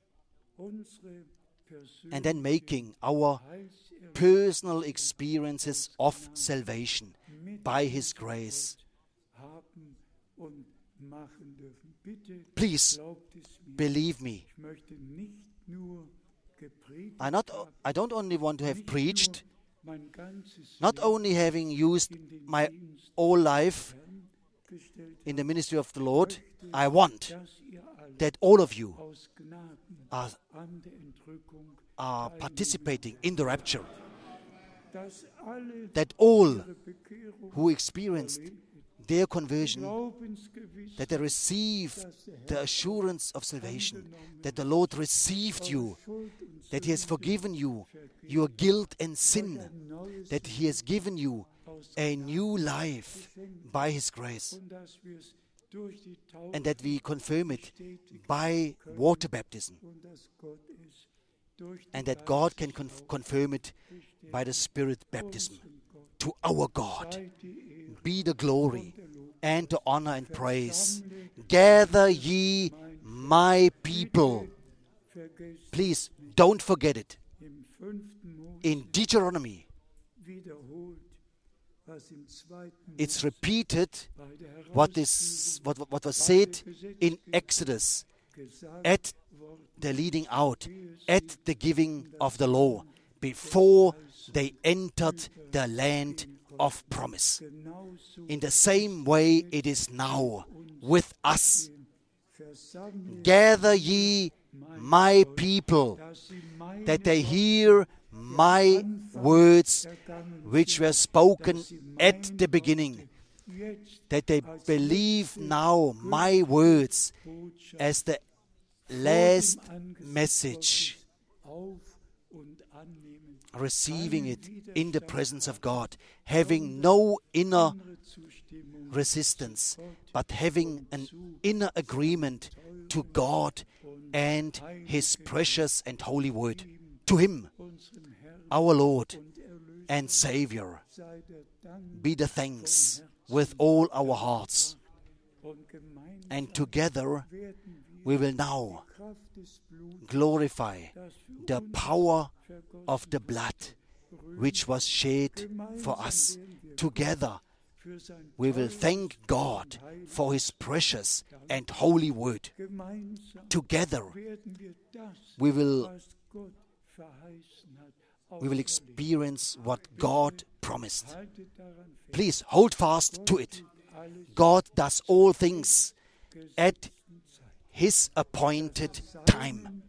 [SPEAKER 3] unsere
[SPEAKER 2] and then making our
[SPEAKER 3] Heilserlebnisse
[SPEAKER 2] personal experiences of salvation by His grace.
[SPEAKER 3] haben und machen dürfen. Bitte
[SPEAKER 2] Please
[SPEAKER 3] glaubt es mir.
[SPEAKER 2] believe me.
[SPEAKER 3] Ich möchte nicht nur gepredigt
[SPEAKER 2] I don't only want to have preached,
[SPEAKER 3] mein ganzes
[SPEAKER 2] not
[SPEAKER 3] Leben
[SPEAKER 2] only having used
[SPEAKER 3] in den
[SPEAKER 2] my
[SPEAKER 3] Dienst
[SPEAKER 2] whole life
[SPEAKER 3] gestellt,
[SPEAKER 2] in the ministry of the Lord. I want
[SPEAKER 3] dass ihr alle
[SPEAKER 2] that all of you
[SPEAKER 3] aus Gnaden
[SPEAKER 2] are,
[SPEAKER 3] an der Entrückung,
[SPEAKER 2] are participating in the rapture,
[SPEAKER 3] dass alle
[SPEAKER 2] that all
[SPEAKER 3] ihre Bekehrung
[SPEAKER 2] who experienced their conversion,
[SPEAKER 3] Glaubensgewiss,
[SPEAKER 2] that they receive the assurance of salvation, that the Lord received you,
[SPEAKER 3] Schuld und
[SPEAKER 2] that He has forgiven you your guilt and sin,
[SPEAKER 3] neues
[SPEAKER 2] that He has given you a new life by His grace,
[SPEAKER 3] und dass wir es durch die Taufe
[SPEAKER 2] and that we confirm it
[SPEAKER 3] bestätigen
[SPEAKER 2] by water baptism,
[SPEAKER 3] und dass Gott es durch die
[SPEAKER 2] and that God can confirm it by the Spirit baptism. To our God
[SPEAKER 3] Sei die Ehre
[SPEAKER 2] be the glory and the honor and praise. Gather ye my people.
[SPEAKER 3] vergesst.
[SPEAKER 2] Please don't forget it.
[SPEAKER 3] Im 5. Mose
[SPEAKER 2] In Deuteronomy,
[SPEAKER 3] wiederholt, was im 2.
[SPEAKER 2] it's repeated
[SPEAKER 3] bei der
[SPEAKER 2] what was said in Exodus
[SPEAKER 3] gesagt
[SPEAKER 2] at the leading out, at the giving of the law, before they entered the land of promise.
[SPEAKER 3] genauso
[SPEAKER 2] In the same way it is now with us. Gather ye my people, that they hear my words which were spoken at the beginning, that they believe now my words as the last message, receiving it in the presence of God, having no inner resistance, but having an inner agreement to God and His precious and holy word. To Him, our Lord and Savior, be the thanks with all our hearts. And together we will now glorify the power of the blood which was shed for us. Together we will thank God for His precious and holy word. Together we will experience what God promised. Please hold fast to it. God does all things at His appointed time,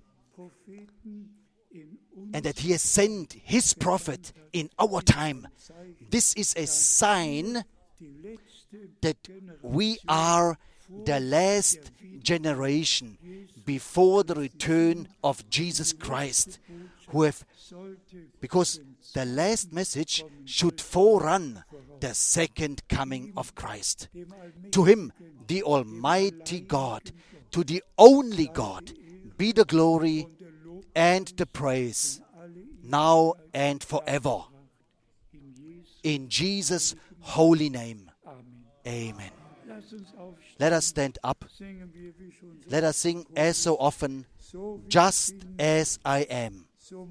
[SPEAKER 2] and that He has sent His prophet in our time. This is a sign that we are the last generation before the return of Jesus Christ, because the last message should forerun the second coming of Christ. To Him, the Almighty God, to the only God, be the glory and the praise, now and forever. In Jesus' holy name, amen. Let us stand up. Let us sing as so often, just as I am.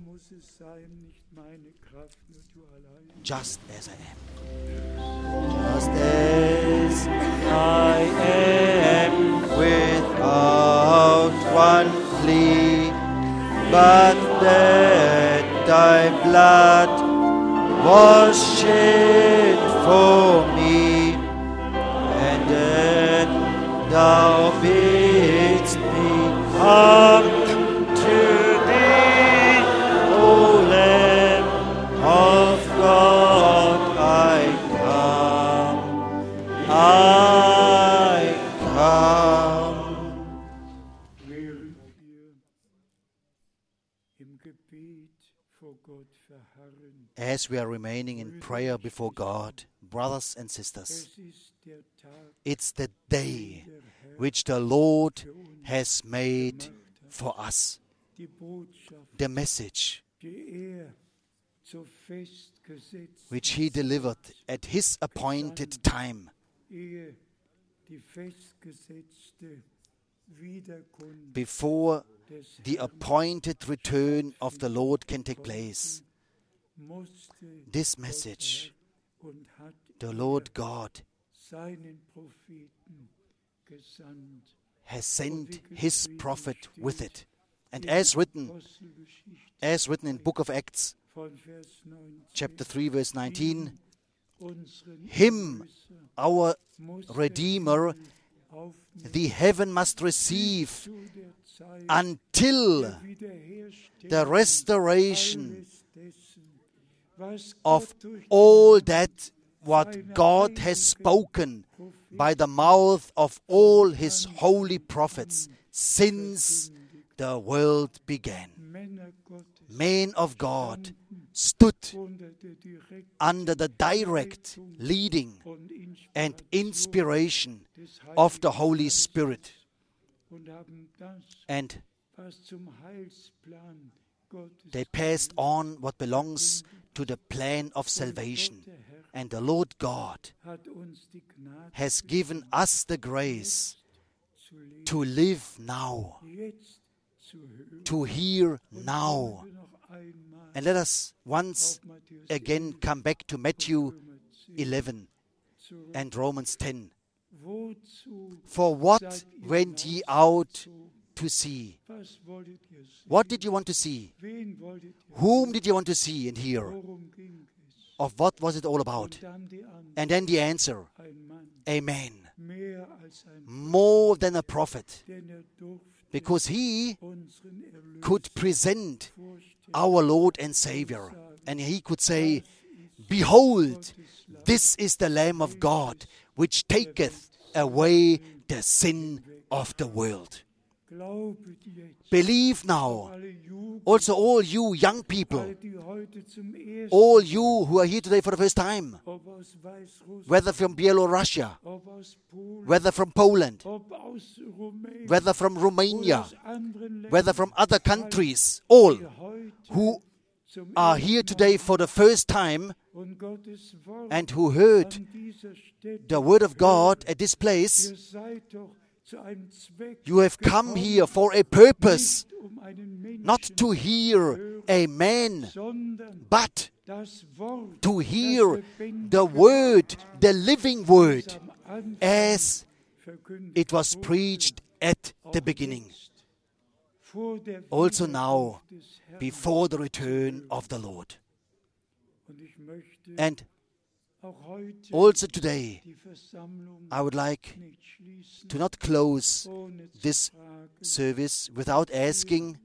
[SPEAKER 2] Just as I am.
[SPEAKER 1] Just as I am, without one plea, but that thy blood was shed for me, and that thou bidst me come to thee, O Lamb of God, I come.
[SPEAKER 3] Während wir im Gebet vor Gott verharren,
[SPEAKER 2] As we are remaining in prayer before God, brothers and sisters,
[SPEAKER 3] es ist der Tag,
[SPEAKER 2] it's the day which the Lord has made for us.
[SPEAKER 3] die Botschaft,
[SPEAKER 2] The message
[SPEAKER 3] die so festgesetzt
[SPEAKER 2] which He delivered at His appointed time,
[SPEAKER 3] ehe die festgesetzte Wiederkunft
[SPEAKER 2] before
[SPEAKER 3] des
[SPEAKER 2] the appointed return of the Lord can take place.
[SPEAKER 3] musste
[SPEAKER 2] This message,
[SPEAKER 3] und hat
[SPEAKER 2] the Lord God
[SPEAKER 3] seinen Propheten gesandt.
[SPEAKER 2] has sent His prophet with it. And as written
[SPEAKER 3] Apostelgeschichte
[SPEAKER 2] in Book of Acts,
[SPEAKER 3] von Vers 19,
[SPEAKER 2] chapter 3, verse 19,
[SPEAKER 3] unseren
[SPEAKER 2] Him,
[SPEAKER 3] Erlöser,
[SPEAKER 2] our
[SPEAKER 3] musste
[SPEAKER 2] Redeemer,
[SPEAKER 3] aufnehmen
[SPEAKER 2] the heaven must receive
[SPEAKER 3] zu der Zeit
[SPEAKER 2] until
[SPEAKER 3] der Wiederherstellung
[SPEAKER 2] the restoration
[SPEAKER 3] alles dessen, was
[SPEAKER 2] of
[SPEAKER 3] Gott durch
[SPEAKER 2] all that what God has spoken by the mouth of all His holy prophets since the world began.
[SPEAKER 3] Männer Gottes
[SPEAKER 2] Men of God stood
[SPEAKER 3] unter der direkten
[SPEAKER 2] under the direct leading
[SPEAKER 3] und
[SPEAKER 2] and
[SPEAKER 3] Inspiration
[SPEAKER 2] inspiration
[SPEAKER 3] des
[SPEAKER 2] of the
[SPEAKER 3] Heiligen
[SPEAKER 2] Holy
[SPEAKER 3] Geistes
[SPEAKER 2] Spirit,
[SPEAKER 3] und haben das,
[SPEAKER 2] and
[SPEAKER 3] was zum Heilsplan Gottes
[SPEAKER 2] they passed on what belongs to the plan of salvation. And the Lord God
[SPEAKER 3] hat uns die Gnade
[SPEAKER 2] has given us the grace
[SPEAKER 3] zu leben,
[SPEAKER 2] to live now,
[SPEAKER 3] jetzt zu hören.
[SPEAKER 2] to hear now.
[SPEAKER 3] Wir noch einmal
[SPEAKER 2] And let us once
[SPEAKER 3] auf Matthäus
[SPEAKER 2] again come back to Matthew
[SPEAKER 3] Römer 10
[SPEAKER 2] 11
[SPEAKER 3] zurück.
[SPEAKER 2] and Romans 10.
[SPEAKER 3] Wozu
[SPEAKER 2] For what
[SPEAKER 3] seid ihr
[SPEAKER 2] went ye out
[SPEAKER 3] hinausgezogen?
[SPEAKER 2] to see?
[SPEAKER 3] Was wolltet ihr sehen?
[SPEAKER 2] What did you want to see?
[SPEAKER 3] Wen wolltet ihr
[SPEAKER 2] Whom did you want to see and hear?
[SPEAKER 3] Worum ging es?
[SPEAKER 2] Of what was it all about?
[SPEAKER 3] Und dann die Antwort,
[SPEAKER 2] And then the answer,
[SPEAKER 3] ein Mann,
[SPEAKER 2] Amen.
[SPEAKER 3] mehr als
[SPEAKER 2] more than a prophet,
[SPEAKER 3] denn durfte
[SPEAKER 2] because he
[SPEAKER 3] unseren Erlöser
[SPEAKER 2] could present
[SPEAKER 3] vorstellen.
[SPEAKER 2] our Lord and Savior. And he could say, Behold, this is the Lamb of God, which taketh away the sin of the world.
[SPEAKER 3] Glaubet jetzt,
[SPEAKER 2] Believe now,
[SPEAKER 3] alle Jugend,
[SPEAKER 2] also all you young people,
[SPEAKER 3] alle, die heute zum ersten
[SPEAKER 2] all you who are here today for the first time,
[SPEAKER 3] ob aus Weißrussland,
[SPEAKER 2] whether from Belarus,
[SPEAKER 3] ob aus Polen,
[SPEAKER 2] whether from Poland,
[SPEAKER 3] ob aus Rumänien,
[SPEAKER 2] whether from
[SPEAKER 3] oder
[SPEAKER 2] Romania,
[SPEAKER 3] aus anderen Ländern,
[SPEAKER 2] whether from other countries, all
[SPEAKER 3] die heute
[SPEAKER 2] who
[SPEAKER 3] zum
[SPEAKER 2] are
[SPEAKER 3] ersten
[SPEAKER 2] here today for the first time
[SPEAKER 3] und Gottes Wort
[SPEAKER 2] and who heard
[SPEAKER 3] an dieser Stätte,
[SPEAKER 2] the word of God at this place,
[SPEAKER 3] ihr seid doch zu einem Zweck
[SPEAKER 2] you have come
[SPEAKER 3] gekommen,
[SPEAKER 2] here for a purpose,
[SPEAKER 3] nicht einen Menschen,
[SPEAKER 2] not to hear a man,
[SPEAKER 3] sondern
[SPEAKER 2] but
[SPEAKER 3] das Wort,
[SPEAKER 2] to hear
[SPEAKER 3] das lebendige
[SPEAKER 2] the word, the living word,
[SPEAKER 3] das am Anfang
[SPEAKER 2] as
[SPEAKER 3] verkündigt
[SPEAKER 2] it was
[SPEAKER 3] wurde,
[SPEAKER 2] preached at the
[SPEAKER 3] auch
[SPEAKER 2] beginning,
[SPEAKER 3] jetzt, vor der
[SPEAKER 2] also
[SPEAKER 3] Wiederkunft
[SPEAKER 2] now,
[SPEAKER 3] des Herrn.
[SPEAKER 2] before the return of the Lord.
[SPEAKER 3] Und ich möchte
[SPEAKER 2] And
[SPEAKER 3] auch heute
[SPEAKER 2] also today,
[SPEAKER 3] die Versammlung
[SPEAKER 2] I would like
[SPEAKER 3] nicht schließen,
[SPEAKER 2] to not close
[SPEAKER 3] ohne zu
[SPEAKER 2] this
[SPEAKER 3] fragen,
[SPEAKER 2] service without asking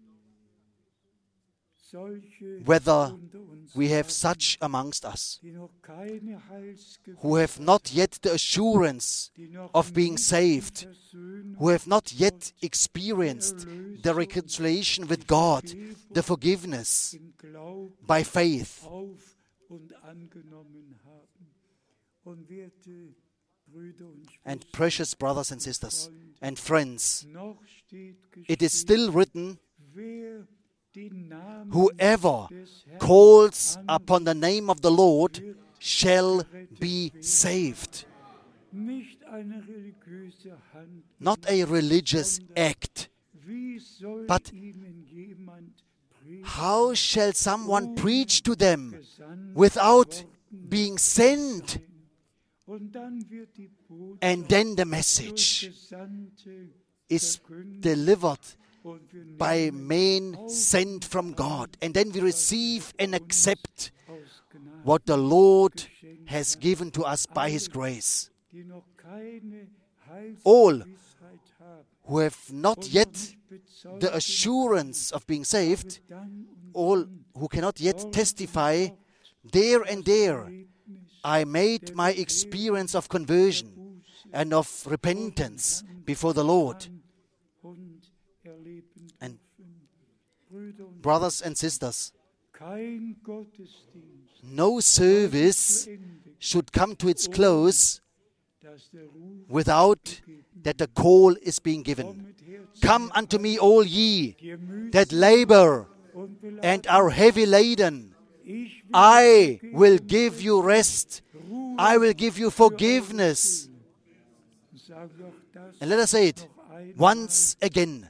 [SPEAKER 3] solche
[SPEAKER 2] whether
[SPEAKER 3] unter uns
[SPEAKER 2] we have
[SPEAKER 3] haben,
[SPEAKER 2] such amongst us
[SPEAKER 3] die noch keine Heilsgewissheit,
[SPEAKER 2] who have not yet the assurance
[SPEAKER 3] die noch
[SPEAKER 2] of being
[SPEAKER 3] nicht
[SPEAKER 2] saved,
[SPEAKER 3] die Versöhnung,
[SPEAKER 2] who have not yet experienced the reconciliation with God, the forgiveness
[SPEAKER 3] im Glauben
[SPEAKER 2] by faith.
[SPEAKER 3] auf und angenommen haben. Und werte Brüder und
[SPEAKER 2] And
[SPEAKER 3] Schwestern,
[SPEAKER 2] precious brothers and sisters and friends,
[SPEAKER 3] noch steht
[SPEAKER 2] it is
[SPEAKER 3] geschrieben,
[SPEAKER 2] still written,
[SPEAKER 3] wer den Namen
[SPEAKER 2] whoever
[SPEAKER 3] des Herrn
[SPEAKER 2] calls
[SPEAKER 3] an-
[SPEAKER 2] upon the name of the Lord shall be saved.
[SPEAKER 3] nicht eine religiöse Handlung.
[SPEAKER 2] Not a religious act.
[SPEAKER 3] Wie soll
[SPEAKER 2] but
[SPEAKER 3] ihnen jemand predigen,
[SPEAKER 2] How shall someone preach to them
[SPEAKER 3] gesandt
[SPEAKER 2] without
[SPEAKER 3] worden
[SPEAKER 2] being sent?
[SPEAKER 3] sein? Und dann wird die Botschaft
[SPEAKER 2] And then the
[SPEAKER 3] durch
[SPEAKER 2] message
[SPEAKER 3] Gesandte
[SPEAKER 2] is
[SPEAKER 3] verkündigt
[SPEAKER 2] delivered
[SPEAKER 3] und wir
[SPEAKER 2] by
[SPEAKER 3] nehmen
[SPEAKER 2] men sent from God. And then we receive and accept
[SPEAKER 3] aus Gnade,
[SPEAKER 2] what the Lord has given to us by His grace.
[SPEAKER 3] die noch keine
[SPEAKER 2] All
[SPEAKER 3] Heilsgewissheit haben
[SPEAKER 2] who have not
[SPEAKER 3] und
[SPEAKER 2] yet
[SPEAKER 3] noch nicht bezeugen,
[SPEAKER 2] the assurance of being saved,
[SPEAKER 3] dann und
[SPEAKER 2] all
[SPEAKER 3] dann
[SPEAKER 2] who cannot yet
[SPEAKER 3] dort
[SPEAKER 2] testify, there and there
[SPEAKER 3] Erlebnis
[SPEAKER 2] I made my experience of conversion and of repentance before the Lord.
[SPEAKER 3] und erleben
[SPEAKER 2] And
[SPEAKER 3] dürfen. Brüder und
[SPEAKER 2] brothers and sisters,
[SPEAKER 3] kein Gottesdienst
[SPEAKER 2] no service
[SPEAKER 3] zu Ende,
[SPEAKER 2] should come to its close
[SPEAKER 3] dass der Ruf
[SPEAKER 2] without that the call is being given.
[SPEAKER 3] kommet her zu
[SPEAKER 2] Come unto me, all ye
[SPEAKER 3] dir mühsam
[SPEAKER 2] that labor
[SPEAKER 3] und beladen.
[SPEAKER 2] and are heavy laden.
[SPEAKER 3] Ich will
[SPEAKER 2] I
[SPEAKER 3] dir
[SPEAKER 2] will
[SPEAKER 3] geben
[SPEAKER 2] give you rest.
[SPEAKER 3] Ruhe
[SPEAKER 2] I will give you forgiveness.
[SPEAKER 3] und sag doch das
[SPEAKER 2] And let us say it
[SPEAKER 3] noch einmal.
[SPEAKER 2] once again.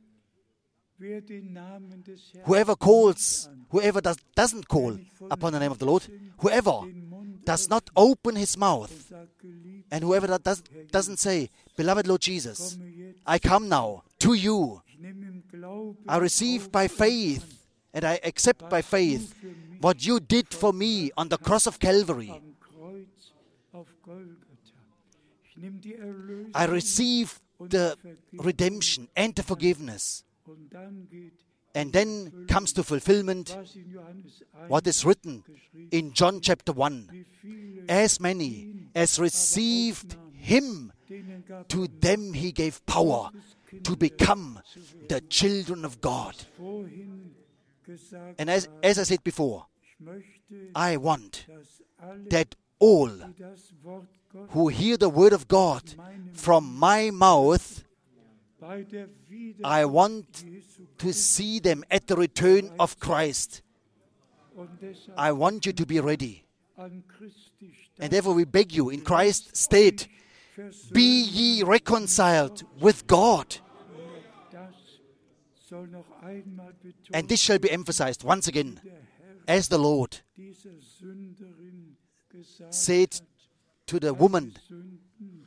[SPEAKER 3] Wer den Namen des Herrn
[SPEAKER 2] Whoever calls, whoever doesn't call upon the name of the Lord, whoever
[SPEAKER 3] den Mund
[SPEAKER 2] does not open his mouth,
[SPEAKER 3] sagt, geliebt,
[SPEAKER 2] and whoever doesn't say, Beloved Lord Jesus,
[SPEAKER 3] komme jetzt.
[SPEAKER 2] I come now to you.
[SPEAKER 3] Ich nehme im Glauben
[SPEAKER 2] I receive
[SPEAKER 3] auf
[SPEAKER 2] by
[SPEAKER 3] und
[SPEAKER 2] faith and I accept by
[SPEAKER 3] was
[SPEAKER 2] faith
[SPEAKER 3] du für mich
[SPEAKER 2] what you did for me on the cross of Calvary.
[SPEAKER 3] am Kreuz auf Golgatha. Ich nehme die Erlösung
[SPEAKER 2] I receive the redemption and the forgiveness.
[SPEAKER 3] und dann geht,
[SPEAKER 2] And then comes to fulfillment
[SPEAKER 3] was in Johannes 1
[SPEAKER 2] what is written
[SPEAKER 3] geschrieben,
[SPEAKER 2] in John chapter 1.
[SPEAKER 3] wie viele
[SPEAKER 2] As many as received him,
[SPEAKER 3] denen gab
[SPEAKER 2] to them he gave power to become the children of God.
[SPEAKER 3] vorhin gesagt
[SPEAKER 2] And as I said before,
[SPEAKER 3] ich möchte,
[SPEAKER 2] I want
[SPEAKER 3] dass alle,
[SPEAKER 2] that all
[SPEAKER 3] die das Wort Gottes
[SPEAKER 2] who hear the word of God from my mouth,
[SPEAKER 3] bei der
[SPEAKER 2] I want
[SPEAKER 3] Jesu
[SPEAKER 2] to see them at the return of Christ.
[SPEAKER 3] und deshalb
[SPEAKER 2] I want you to be ready.
[SPEAKER 3] an Christi
[SPEAKER 2] And therefore we beg you, in Christ's stead, be ye reconciled with God.
[SPEAKER 3] das soll noch einmal betont
[SPEAKER 2] And this shall be emphasized once again,
[SPEAKER 3] der Herr
[SPEAKER 2] as the Lord
[SPEAKER 3] dieser Sünderin gesagt
[SPEAKER 2] said to the woman,
[SPEAKER 3] Sünden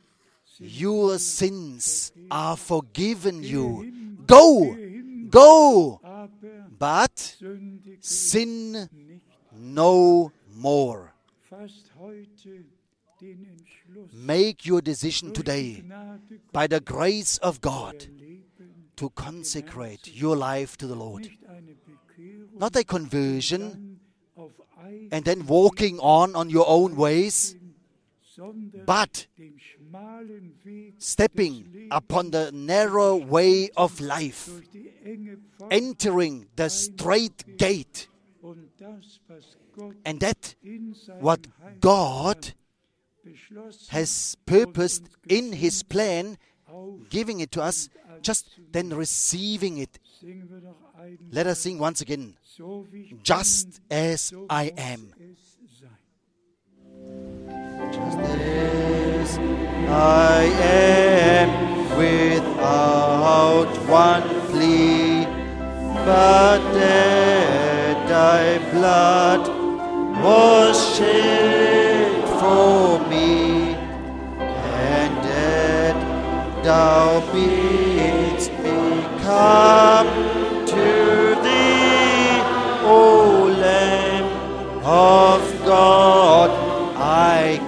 [SPEAKER 2] your sins are forgiven you. Go, go,
[SPEAKER 3] aber
[SPEAKER 2] but
[SPEAKER 3] sündige
[SPEAKER 2] sin
[SPEAKER 3] nicht.
[SPEAKER 2] no more.
[SPEAKER 3] Fast heute den Entschluss,
[SPEAKER 2] make your decision
[SPEAKER 3] durch die
[SPEAKER 2] today,
[SPEAKER 3] Gnade
[SPEAKER 2] by the
[SPEAKER 3] Gottes,
[SPEAKER 2] grace of God,
[SPEAKER 3] euer Leben,
[SPEAKER 2] to consecrate your life to the Lord.
[SPEAKER 3] nicht eine Bekehrung,
[SPEAKER 2] Not a conversion
[SPEAKER 3] dann auf
[SPEAKER 2] and then walking on your own ways,
[SPEAKER 3] sondern
[SPEAKER 2] but
[SPEAKER 3] den schmalen Weg
[SPEAKER 2] stepping
[SPEAKER 3] des Lebens
[SPEAKER 2] upon the narrow way of life,
[SPEAKER 3] durch die enge Pforte
[SPEAKER 2] entering the straight gate,
[SPEAKER 3] und das, was Gott
[SPEAKER 2] and that
[SPEAKER 3] in seinem
[SPEAKER 2] what
[SPEAKER 3] Heiligen
[SPEAKER 2] God
[SPEAKER 3] beschlossen
[SPEAKER 2] has purposed in His plan,
[SPEAKER 3] auf,
[SPEAKER 2] giving it to us, just then receiving it.
[SPEAKER 3] singen wir noch einmal,
[SPEAKER 2] Let us sing once again,
[SPEAKER 3] so wie ich
[SPEAKER 2] just
[SPEAKER 3] bin,
[SPEAKER 2] as
[SPEAKER 3] so
[SPEAKER 2] I
[SPEAKER 3] muss
[SPEAKER 2] am.
[SPEAKER 3] es sein.
[SPEAKER 1] Just as I am, without one plea, but that thy blood was shed for me, and that thou bidst me come to thee, O Lamb of God. I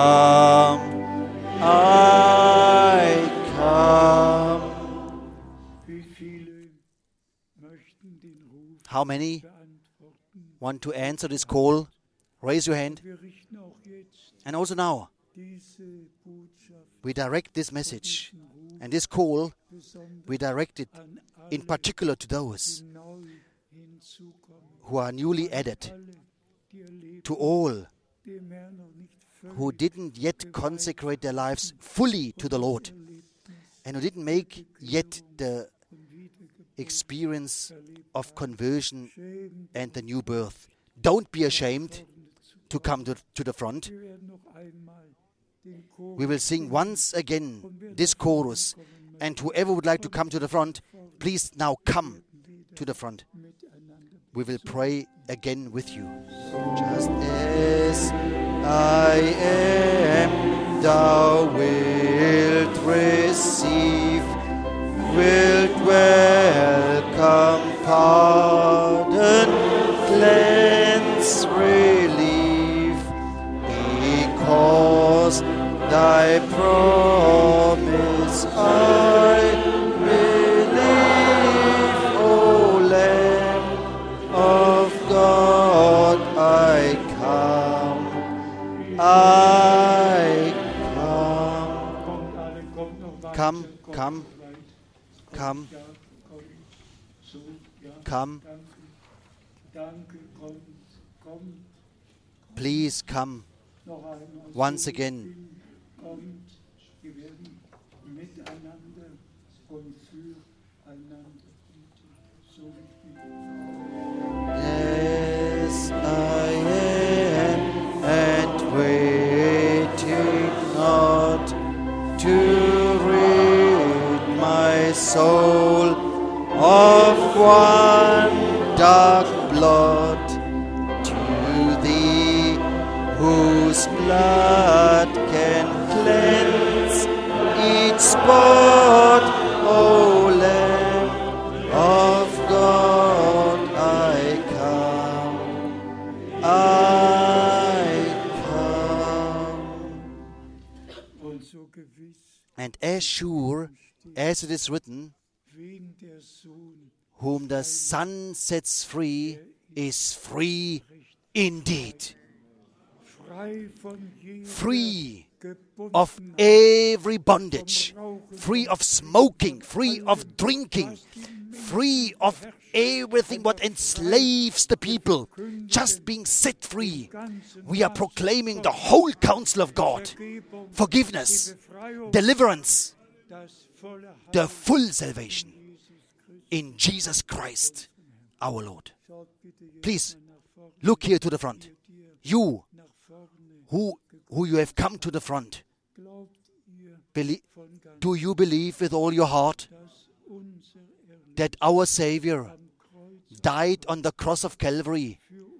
[SPEAKER 1] come.
[SPEAKER 3] Wie viele möchten den Ruf
[SPEAKER 2] How many
[SPEAKER 3] beantworten?
[SPEAKER 2] want to answer this call? Raise your hand.
[SPEAKER 3] Wir richten auch jetzt
[SPEAKER 2] And also now,
[SPEAKER 3] diese Botschaft,
[SPEAKER 2] we direct this message
[SPEAKER 3] diesen Ruf
[SPEAKER 2] and this call,
[SPEAKER 3] besonders
[SPEAKER 2] we direct it
[SPEAKER 3] an
[SPEAKER 2] in
[SPEAKER 3] alle,
[SPEAKER 2] particular to those
[SPEAKER 3] die neu hinzukommen.
[SPEAKER 2] who are newly added,
[SPEAKER 3] Alle, die ihr Leben
[SPEAKER 2] to all
[SPEAKER 3] dem Herrn noch nicht völlig
[SPEAKER 2] who didn't yet consecrate their lives fully to the Lord
[SPEAKER 3] Erlebnis
[SPEAKER 2] and who didn't make yet the
[SPEAKER 3] und Wiedergeburt
[SPEAKER 2] experience
[SPEAKER 3] erlebt
[SPEAKER 2] of
[SPEAKER 3] haben.
[SPEAKER 2] conversion
[SPEAKER 3] Schämt
[SPEAKER 2] and the new birth. Don't be ashamed
[SPEAKER 3] vorne zu
[SPEAKER 2] to come to the front.
[SPEAKER 3] Wir werden noch einmal den Chor
[SPEAKER 2] We will sing once again this chorus, and whoever would like to come to the front, please now come to the front.
[SPEAKER 3] miteinander.
[SPEAKER 2] We will pray again with you. Just as I am, thou wilt receive, wilt welcome, pardon, cleanse, relief, because thy promise I believe, O Lamb of God, I come, I come.
[SPEAKER 3] Kommt alle, kommt noch weiter,
[SPEAKER 2] Come,
[SPEAKER 3] kommt
[SPEAKER 2] come,
[SPEAKER 3] noch weiter.
[SPEAKER 2] come,
[SPEAKER 3] Ja, komm, so, ja,
[SPEAKER 2] come.
[SPEAKER 3] danke, danke, kommt,
[SPEAKER 2] Please come
[SPEAKER 3] noch einmal.
[SPEAKER 2] once
[SPEAKER 3] So,
[SPEAKER 2] again.
[SPEAKER 3] Kommt, wir werden miteinander und füreinander beten, so wie ich bin.
[SPEAKER 2] Yes, I am, and waiting not to rid my soul of one dark blot, to thee whose blood can cleanse each spot, O Lamb of God, I come, I come.
[SPEAKER 3] Und so gewiss,
[SPEAKER 2] And as sure as it is written,
[SPEAKER 3] wen der Sohn
[SPEAKER 2] whom the Son sets free is free indeed.
[SPEAKER 3] frei von jeder
[SPEAKER 2] Free of
[SPEAKER 3] Gebundenheit,
[SPEAKER 2] every bondage, free of smoking, free of drinking, free of everything what enslaves the people, just being set free. We are proclaiming the whole counsel of God,
[SPEAKER 3] Vergebung,
[SPEAKER 2] forgiveness,
[SPEAKER 3] die Befreiung,
[SPEAKER 2] deliverance,
[SPEAKER 3] das volle
[SPEAKER 2] the
[SPEAKER 3] Heil
[SPEAKER 2] full salvation
[SPEAKER 3] Jesus Christus.
[SPEAKER 2] in Jesus Christ, our Lord.
[SPEAKER 3] Schaut bitte jetzt
[SPEAKER 2] Please,
[SPEAKER 3] mal nach vorne,
[SPEAKER 2] look here to the front.
[SPEAKER 3] dir
[SPEAKER 2] You
[SPEAKER 3] nach vorne.
[SPEAKER 2] who you have come to the front,
[SPEAKER 3] Glaubt ihr
[SPEAKER 2] do Do you believe with all your heart that our Savior died on the cross of Calvary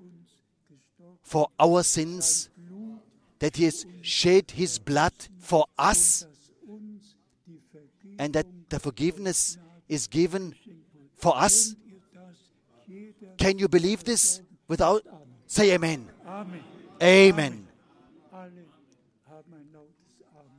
[SPEAKER 2] for our sins, that He has shed His blood for us, and that the forgiveness is given for us? Can you believe this without? Say amen.
[SPEAKER 3] Amen.
[SPEAKER 2] Amen.
[SPEAKER 3] Alle haben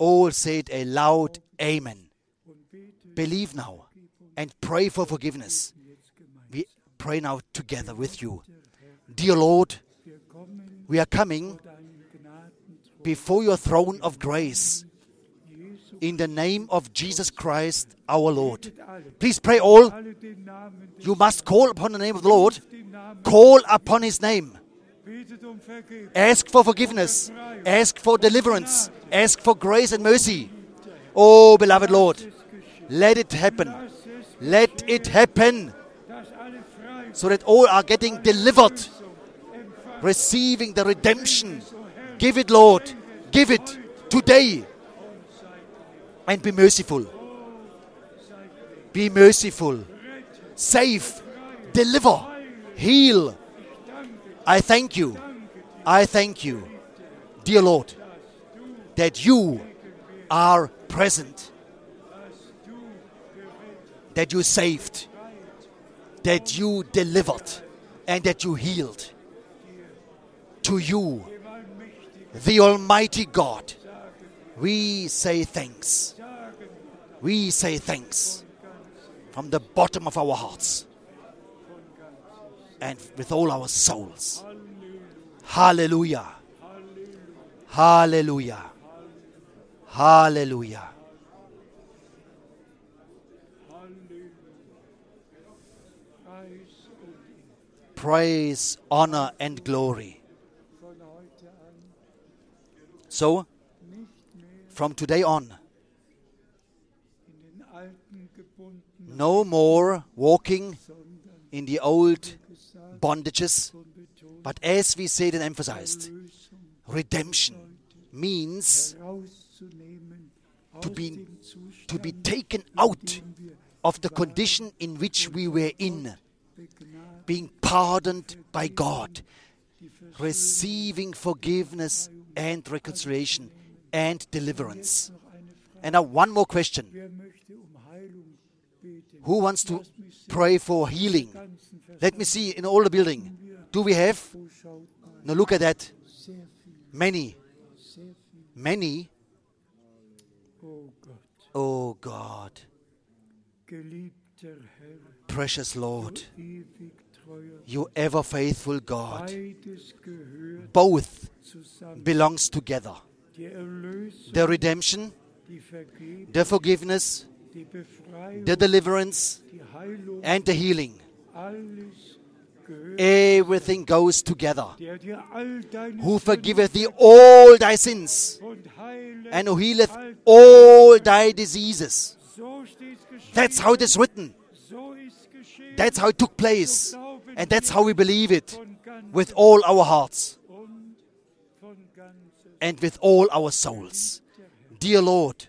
[SPEAKER 2] All said a loud Amen. Believe now and pray for forgiveness. We pray now together with you. Dear Lord, we are coming before your throne of grace in the name of Jesus Christ our Lord. Please pray all. You must call upon the name of the Lord. Call upon his name. Ask for forgiveness. Ask for deliverance. Ask for grace and mercy. Oh, beloved Lord, let it happen. Let it happen so that all are getting delivered, receiving the redemption. Give it, Lord. Give it today. And be merciful. Be merciful. Save. Deliver. Heal. I thank you. I thank you, dear Lord, that you are present, that you saved, that you delivered, and that you healed. To you, the Almighty God, we say thanks. We say thanks from the bottom of our hearts and with all our souls. Hallelujah. Hallelujah. Hallelujah. Praise, honor, and glory. So, from today on, no more walking in the old bondages, but as we said and emphasized, redemption means to be taken out of the condition in which we were in, being pardoned by God, receiving forgiveness and reconciliation and deliverance. And now one more question. Who wants to pray for healing? Let me see in all the building. Do we have? Now look at that. Many. Many. Oh God. Precious Lord. You ever faithful God. Both belongs together. The redemption, the forgiveness, the deliverance, and the healing. Everything goes together. Who forgiveth thee all thy sins, and who healeth all thy diseases. That's how it is written. That's how it took place. And that's how we believe it with all our hearts and with all our souls. Dear Lord,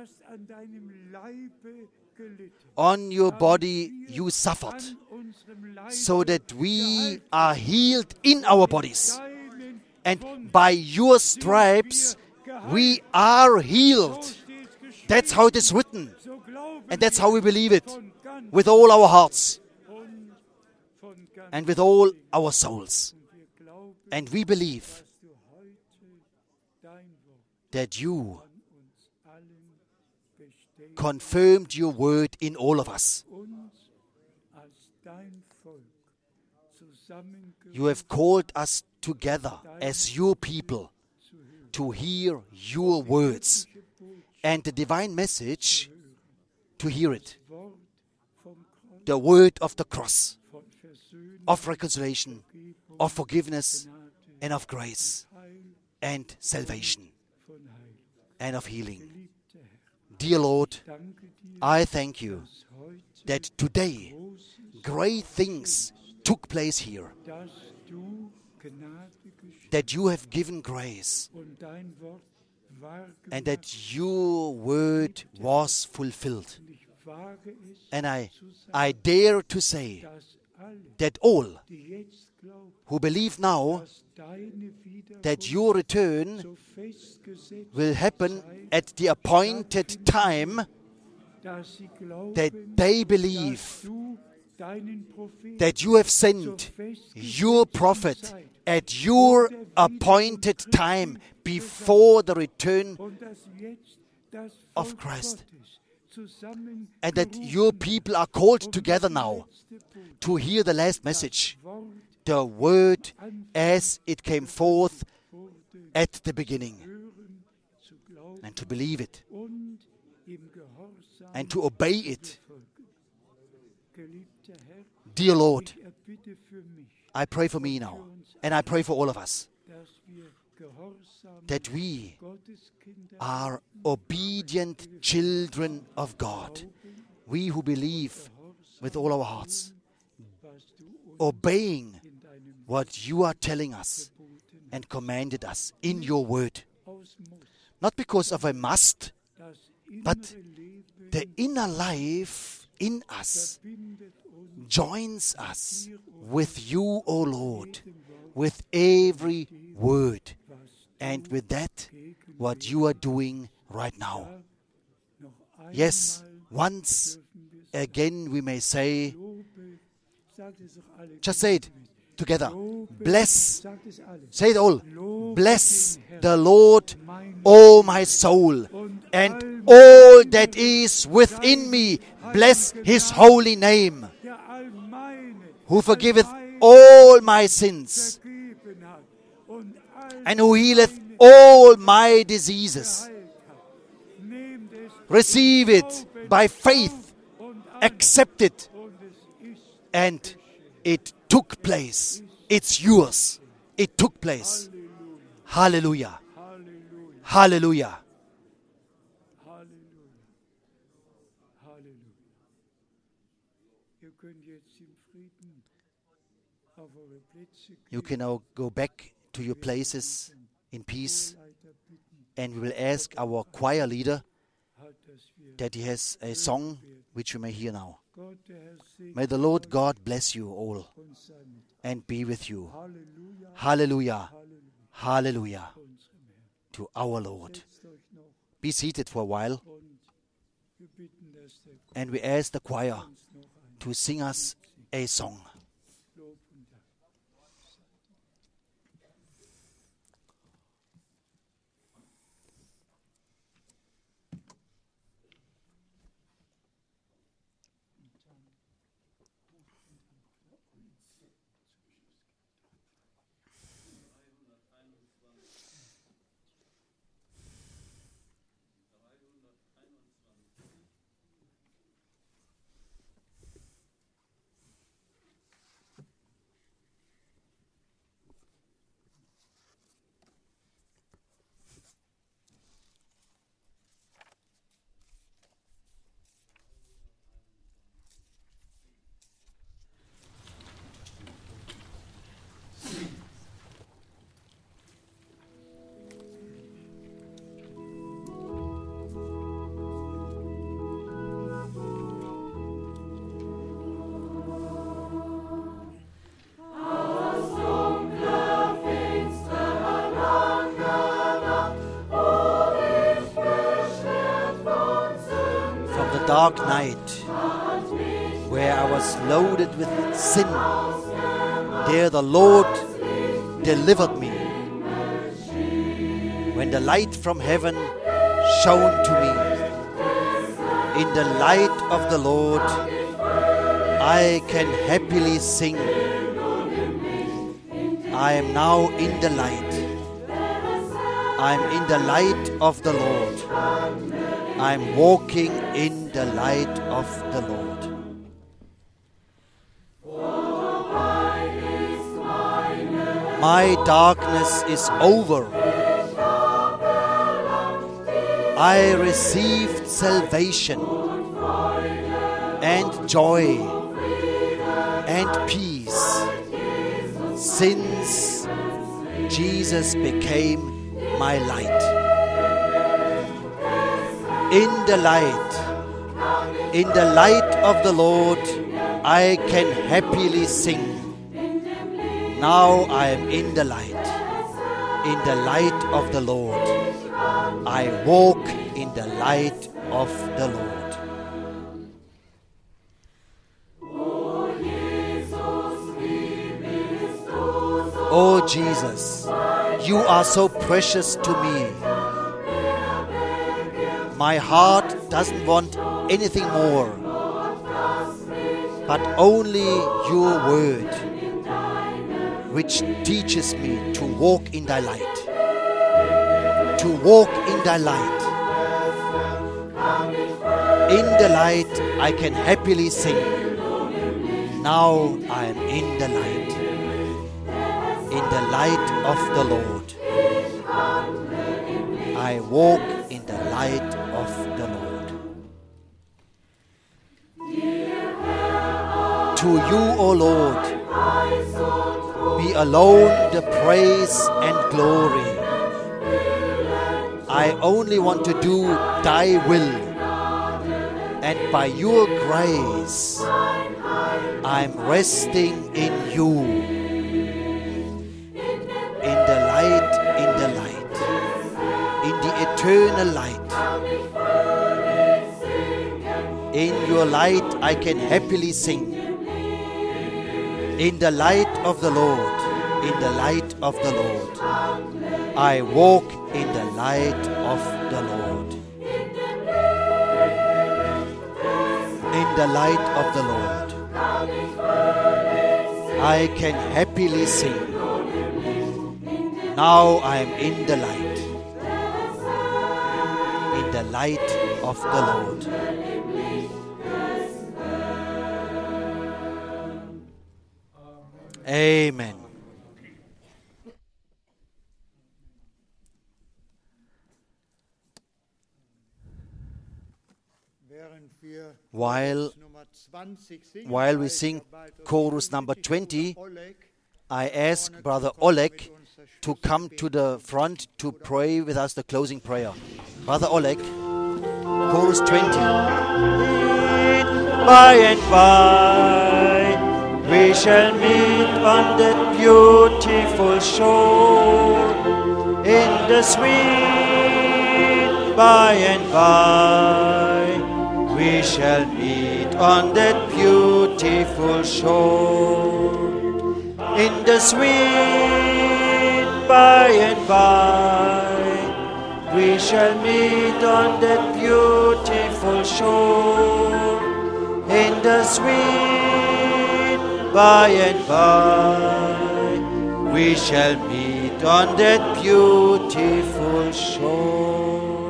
[SPEAKER 2] on your body you suffered, so that we are healed in our bodies. And by your stripes we are healed. That's how it is written. And that's how we believe it with all our hearts and with all our souls. And we believe that you confirmed your word in all of us. You have called us together as your people to hear your words and the divine message, to hear it. The word of the cross, of reconciliation, of forgiveness, and of grace, and salvation, and of healing. Dear Lord, I thank you that today great things took place here, that you have given grace, and that your word was fulfilled. And I dare to say that all who believe now that your return will happen at the appointed time, that they believe that you have sent your prophet at your appointed time before the return of Christ. And that your people are called together now to hear the last message, the word as it came forth at the beginning, and to believe it and to obey it. Dear Lord, I pray for me now, and I pray for all of us, that we are obedient children of God. We who believe with all our hearts, obeying what you are telling us and commanded us in your word. Not because of a must, but the inner life in us joins us with you, O Lord, with every word, and with that, what you are doing right now. Yes, once again we may say, just say it together, bless, say it all, bless the Lord, O my soul, and all that is within me, bless his holy name, who forgiveth all my sins, and who healeth all my diseases. Receive it by faith, accept it, and it took place. It's yours. It took place. Hallelujah. Hallelujah. You can now go back to your places in peace, and we will ask our choir leader that he has a song which you may hear now. May the Lord God bless you all and be with you. Hallelujah. Hallelujah to our Lord. Be seated for a while, and we ask the choir to sing us a song. Dark night, where I was loaded with sin, there the Lord delivered me. When the light from heaven shone to me, in the light of the Lord, I can happily sing. I am now in the light. I am in the light of the Lord. I am walking in the light of the Lord. My darkness is over. I received salvation and joy and peace since Jesus became my light. In the light of the Lord, I can happily sing. Now I am in the light of the Lord. I walk in the light of the Lord. Oh Jesus, you are so precious to me. My heart doesn't want anything more, but only your word, which teaches me to walk in thy light. To walk in thy light. In the light I can happily sing. Now I am in the light. In the light of the Lord. I walk in the light of the Lord. To you, O Lord, be alone the praise and glory. I only want to do thy will, and by your grace I'm resting in you. In the light, in the eternal light. In your light I can happily sing. In the light of the Lord, in the light of the Lord, I walk in the light of the Lord. In the light of the Lord, I can happily sing. Now I am in the light. In the light of the Lord. Amen. While we sing chorus number 20, I ask Brother Oleg to come to the front to pray with us the closing prayer. Brother Oleg, chorus 20.
[SPEAKER 1] By and by, we shall meet on that beautiful shore. In the sweet by and by, we shall meet on that beautiful shore. In the sweet by and by, we shall meet on that beautiful shore. In the sweet by and by, we shall meet on that beautiful shore.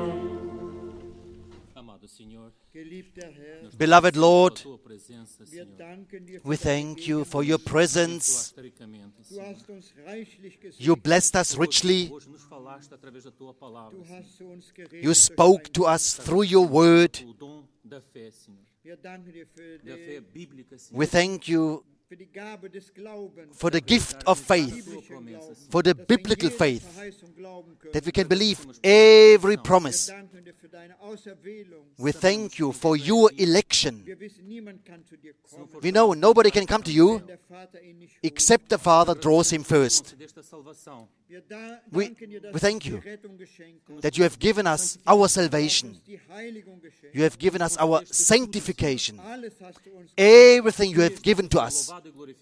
[SPEAKER 2] Beloved Lord, we thank you for your presence. You blessed us richly. You spoke to us through your word. We thank you for the gift of faith, for the biblical faith, that we can believe every promise. We thank you for your election. We know nobody can come to you except the Father draws him first. We thank you that you have given us our salvation. You have given us our sanctification. Everything you have given to us.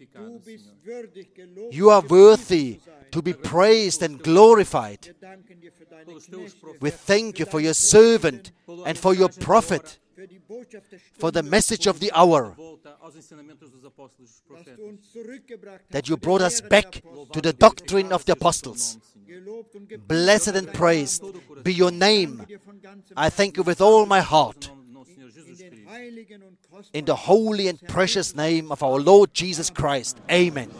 [SPEAKER 2] You are worthy to be praised and glorified. We thank you for your servant and for your prophet, for the message of the hour, that you brought us back to the doctrine of the apostles. Blessed and praised be your name. I thank you with all my heart. In the holy and precious name of our Lord Jesus Christ. Amen.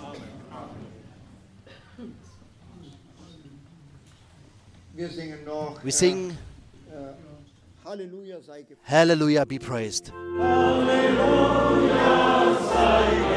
[SPEAKER 2] We sing, Hallelujah be praised.
[SPEAKER 1] Hallelujah sei